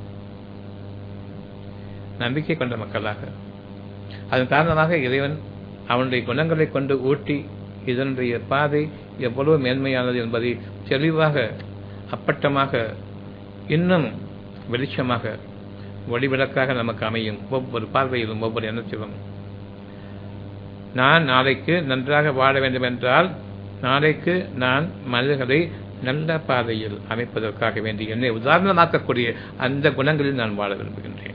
நம்பிக்கை கொண்ட மக்களாக அதன் காரணமாக இறைவன் அவனுடைய குணங்களை கொண்டு ஊட்டி இதனுடைய பாதை எவ்வளவு மேன்மையானது என்பதை தெளிவாக, அப்பட்டமாக, இன்னும் வெளிச்சமாக, ஒளிவிளக்காக நமக்கு அமையும். ஒவ்வொரு பார்வையிலும், ஒவ்வொரு எண்ணத்திலும் நான் நாளைக்கு நன்றாக வாழ வேண்டும் என்றால் நாளைக்கு நான் மனிதர்களை நல்ல பாதையில் அமைப்பதற்காக வேண்டி என்னை உதாரணமாக்கக்கூடிய அந்த குணங்களில் நான் வாழ விரும்புகின்றேன்.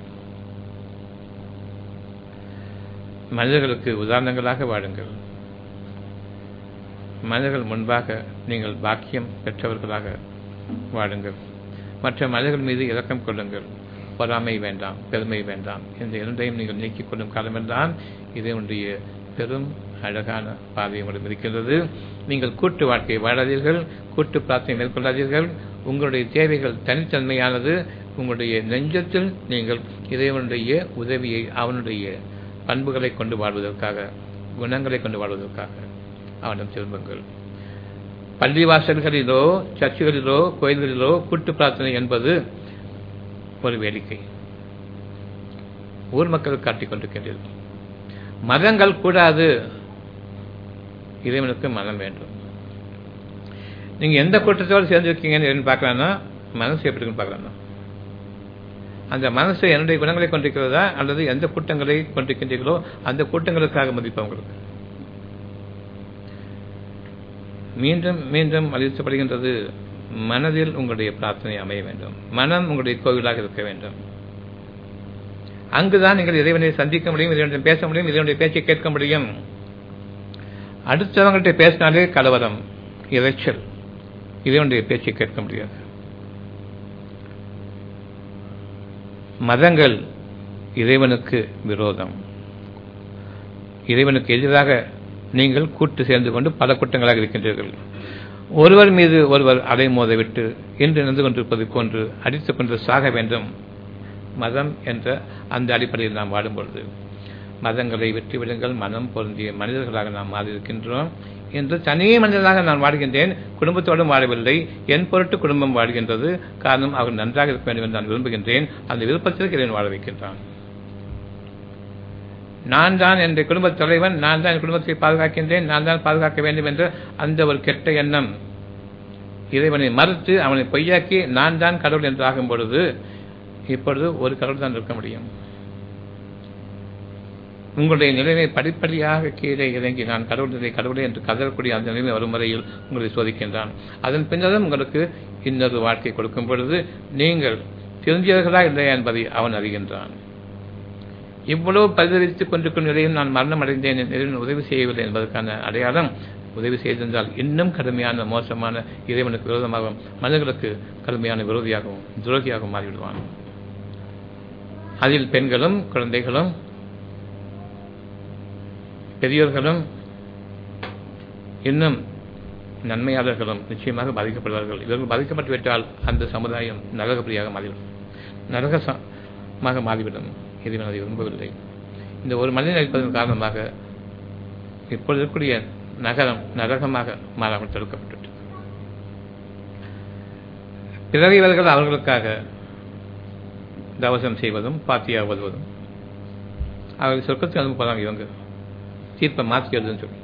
மனிதர்களுக்கு உதாரணங்களாக வாழுங்கள். மனிதர்கள் முன்பாக நீங்கள் பாக்கியம் பெற்றவர்களாக வாழுங்கள். மற்ற மனிதர்கள் மீது இரக்கம் கொள்ளுங்கள். பொறாமை வேண்டாம், பெருமை வேண்டாம். இந்த இரண்டையும் நீங்கள் நீக்கிக் கொள்ளும் காலமென்றால் இதனுடைய பெரும் அழகான பாதை உங்களுக்கு இருக்கின்றது. நீங்கள் கூட்டு வாழ்க்கை வாழாதீர்கள், கூட்டு பிரார்த்தனை மேற்கொள்ளாதீர்கள். உங்களுடைய தேவைகள் தனித்தன்மையானது. உங்களுடைய நெஞ்சத்தில் நீங்கள் இறைவனுடைய உதவியை, அவனுடைய பண்புகளை கொண்டு வாழ்வதற்காக, குணங்களை கொண்டு வாழ்வதற்காக அவனிடம் திரும்புங்கள். பள்ளிவாசல்களிலோ சர்ச்சுகளிலோ கோயில்களிலோ கூட்டு பிரார்த்தனை என்பது ஒரு வேடிக்கை, ஊர் மக்கள் காட்டிக் கொண்டிருக்கின்றீர்கள். மதங்கள் கூடாது, இறைவனுக்கு மனம் வேண்டும். நீங்க எந்த கூட்டத்தோடு சேர்ந்திருக்கீங்கன்னு பார்க்கலாம்னா மனசு எப்படி இருக்குன்னு பார்க்கலாம்னா அந்த மனசு என்னுடைய குணங்களை கொண்டிருக்கிறதா அல்லது எந்த கூட்டங்களை கொண்டிருக்கின்றீர்களோ அந்த கூட்டங்களுக்காக மதிப்பு உங்களுக்கு மீண்டும் மீண்டும் வலியுறுத்தப்படுகின்றது. மனதில் உங்களுடைய பிரார்த்தனை அமைய வேண்டும். மனம் உங்களுடைய கோவிலாக இருக்க வேண்டும். அங்குதான் நீங்கள் இறைவனை சந்திக்க முடியும், இறைவனிடம் பேச முடியும், இறைவனுடைய பேச்சை கேட்க முடியும். அடுத்தவங்கள்ட்ட பேசினாலே கலவரம், இறைச்சல், இறைவனுடைய பேச்சை கேட்க முடியாது. மதங்கள் இறைவனுக்கு விரோதம். இறைவனுக்கு எதிராக நீங்கள் கூட்டு சேர்ந்து கொண்டு பல கூட்டங்களாக இருக்கின்றீர்கள். ஒருவர் மீது ஒருவர் அலைமோத விட்டு இன்று நின்று கொண்டிருப்பது போன்று அடித்துக் கொண்டு சாக வேண்டும். மதம் என்ற அந்த அடிப்படையில் நாம் வாடும் பொழுது மதங்களை விட்டுவிடுங்கள், மனம் பொருந்திய மனிதர்களாக நாம் மாறியிருக்கின்றோம் என்று தனி மனிதனாக நான் வாழ்கின்றேன், குடும்பத்தோடும் வாழவில்லை. என் பொருட்டு குடும்பம் வாழ்கின்றது. காரணம் அவர்கள் நன்றாக இருக்க வேண்டும் என்று நான் விரும்புகின்றேன். அந்த விருப்பத்திற்கு இறைவன் வாழ வைக்கின்றான். நான் தான் என் குடும்ப தலைவன், நான் தான் என் குடும்பத்தை பாதுகாக்கின்றேன், நான் தான் பாதுகாக்க வேண்டும் என்ற அந்த ஒரு கெட்ட எண்ணம் இறைவனை மறுத்து அவனை பொய்யாக்கி நான் தான் கடவுள் என்று ஆகும் பொழுது இப்பொழுது ஒரு கடவுள் தான் இருக்க முடியும். உங்களுடைய நிலைமை படிப்படியாக கீழே இறங்கி நான் கடவுள் நிலை கடவுளே என்று கதறக்கூடிய அந்த நிலைமை வரும் வரையில் உங்களை சோதிக்கின்றான். அதன் பின்னரும் உங்களுக்கு இன்னொரு வாழ்க்கை கொடுக்கும் பொழுது நீங்கள் தெரிஞ்சவர்களா இல்லையா என்பதை அவன் அறிகின்றான். இவ்வளவு பரிதவித்துக் கொண்டிருக்கும் நிலையில் நான் மரணம் அடைந்தேன், உதவி செய்யவில்லை என்பதற்கான அடையாளம் உதவி செய்திருந்தால் இன்னும் கடுமையான மோசமான இறைவனுக்கு விரோதமாகவும் மனிதர்களுக்கு கடுமையான விரோதியாகவும் துரோகியாகவும் மாறிவிடுவான். அதில் பெண்களும் குழந்தைகளும் பெரியோர்களும் இன்னும் நன்மையாளர்களும் நிச்சயமாக பாதிக்கப்படுவார்கள். இவர்கள் பாதிக்கப்பட்டு விட்டால் அந்த சமுதாயம் நரகப்பிரியாக மாறிவிடும், நரகமாக மாறிவிடும். இறைவன் அதை விரும்பவில்லை. இந்த ஒரு மனிதன் அளிப்பதன் காரணமாக இப்பொழுது இருக்கக்கூடிய நகரம் நரகமாக மாறாமல் தடுக்கப்பட்டு பிறகு இவர்கள் அவர்களுக்காக தவசம் செய்வதும் பாத்தியா வருவதும் அவர்கள் சொர்க்கத்துக்கு அனுப்பலாம். இவங்க தீர்ப்பை மாற்றி எழுதுன்னு சொல்லி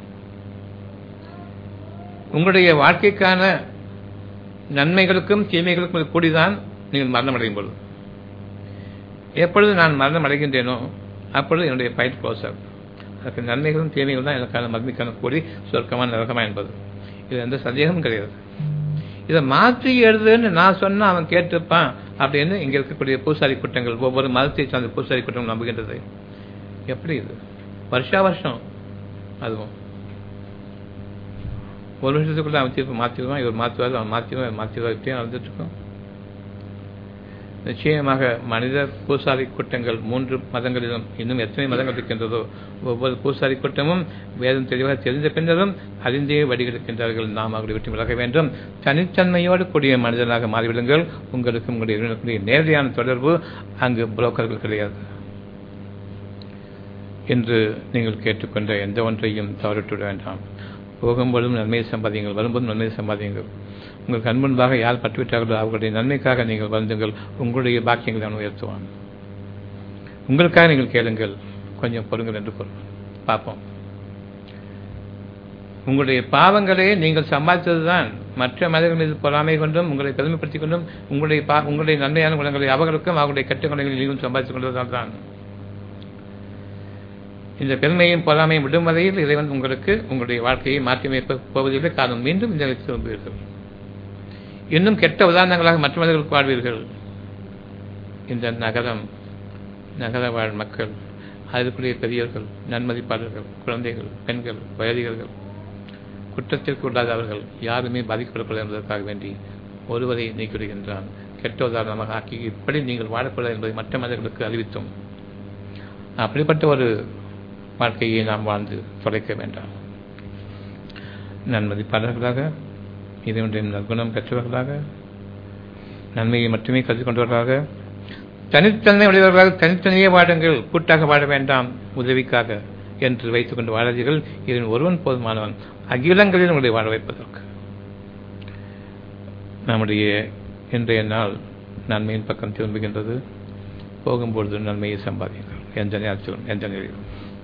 உங்களுடைய வாழ்க்கைக்கான நன்மைகளுக்கும் தீமைகளுக்கும் கூடிதான் நீங்கள் மரணம் அடையும் பொழுது, எப்பொழுது நான் மரணம் அடைகின்றேனோ அப்பொழுது என்னுடைய பயன் க்ளோஸ் ஆகும். அதுக்கு நன்மைகளும் தீமைகளும் தான் எனக்கான மருமைக்கான கூடி சொர்க்கமான நரகமா என்பது இது எந்த சந்தேகமும் கிடையாது. இதை மாற்றி எழுதுன்னு நான் சொன்னா அவன் கேட்டிருப்பான் அப்படின்னு இங்க இருக்கக்கூடிய பூசாரி கூட்டங்கள், ஒவ்வொரு மதத்தை சார்ந்த பூசாரி கூட்டங்கள் நம்புகின்றது. எப்படி இது வருஷா வருஷம் அதுவும் ஒரு வருஷத்துக்குள்ள அவன் தீர்ப்பு மாற்றிடுவான், இவர் மாற்றுவார், அவன் மாற்றிடுவான், மாற்றிடுவார், இப்படியே நடந்துட்டு இருக்கோம். நிச்சயமாக மனித பூசாரி கூட்டங்கள் மூன்று மதங்களிலும் இன்னும் எத்தனை மதங்கள் இருக்கின்றதோ ஒவ்வொரு பூசாரி கூட்டமும் வேதம் தெளிவாக தெரிந்த பின்னரும் அறிந்தே வடிகெடுக்கின்றார்கள். நாம் அவர்களை விட்டு விலக வேண்டும். தனித்தன்மையோடு கூடிய மனிதனாக மாறிவிடுங்கள். உங்களுக்கு உங்களுடைய நேரடியான தொடர்பு அங்கு புரோக்கர்கள் கிடையாது என்று நீங்கள் கேட்டுக்கொண்ட எந்த ஒன்றையும் தவறிவிட வேண்டாம். போகும்போதும் நன்மையை சம்பாதியுங்கள், வரும்போதும் நன்மையை சம்பாதியுங்கள். உங்கள் கண் முன்பாக யார் பட்டுவிட்டார்களோ அவர்களுடைய நன்மைக்காக நீங்கள் வருந்துங்கள். உங்களுடைய பாக்கியங்களை அவன் உயர்த்துவான். உங்களுக்காக நீங்கள் கேளுங்கள், கொஞ்சம் பொறுங்கள் என்று பொருள் பார்ப்போம். உங்களுடைய பாவங்களே நீங்கள் சம்பாதித்ததுதான். மற்ற மனிதர்கள் மீது பொறாமை கொண்டும் உங்களை பெருமைப்படுத்திக் கொண்டும் உங்களுடைய உங்களுடைய நன்மையான குணங்களை அவர்களுக்கும் அவர்களுடைய கெட்ட குணங்களை நீங்களும் சம்பாதித்துக் கொண்டதால் தான். இந்த பெருமையும் பொறாமையும் விடும் வரையில் இறைவன் உங்களுக்கு உங்களுடைய வாழ்க்கையை மாற்றியமைப்ப போவதில்லை. காரணம் மீண்டும் இந்த நிலைக்கு திரும்புவீர்கள். இன்னும் கெட்ட உதாரணங்களாக மற்ற மனிதர்களுக்கு வாழ்வீர்கள். இந்த நகரம் நகர வாழ் மக்கள், அதற்குரிய பெரியவர்கள், நன்மதிப்பாளர்கள், குழந்தைகள், பெண்கள், வயதிகர்கள், குற்றத்திற்கு உள்ளாதவர்கள் யாருமே பாதிக்கப்படக்கூடாது என்பதற்காக வேண்டி ஒருவரை நீக்கிவிடுகின்றான். கெட்ட உதாரணமாக ஆக்கி இப்படி நீங்கள் வாழக்கூடாது என்பதை மற்ற மனிதர்களுக்கு அறிவித்தோம். அப்படிப்பட்ட ஒரு வாழ்க்கையை நாம் வாழ்ந்து தொலைக்க வேண்டாம். நன்மதிப்பாளர்களாக, இதனுடைய நற்குணம் பெற்றவர்களாக, நன்மையை மட்டுமே கருதி கொண்டவர்களாக, தனித்தன்மை உடையவர்களாக தனித்தனியே வாழுங்கள், கூட்டாக வாழ வேண்டாம் உதவிக்காக என்று வைத்துக் கொண்டு வாழாதீர்கள். இதன் ஒருவன் போதுமானவன் அகிலங்களில் உங்களை வாழ வைப்பதற்கு. நம்முடைய இன்றைய நாள் நன்மையின் பக்கம் திரும்புகின்றது. போகும்பொழுது நன்மையை சம்பாதிங்கள் எந்த நேரத்திலும் எந்த நிலையிலும்.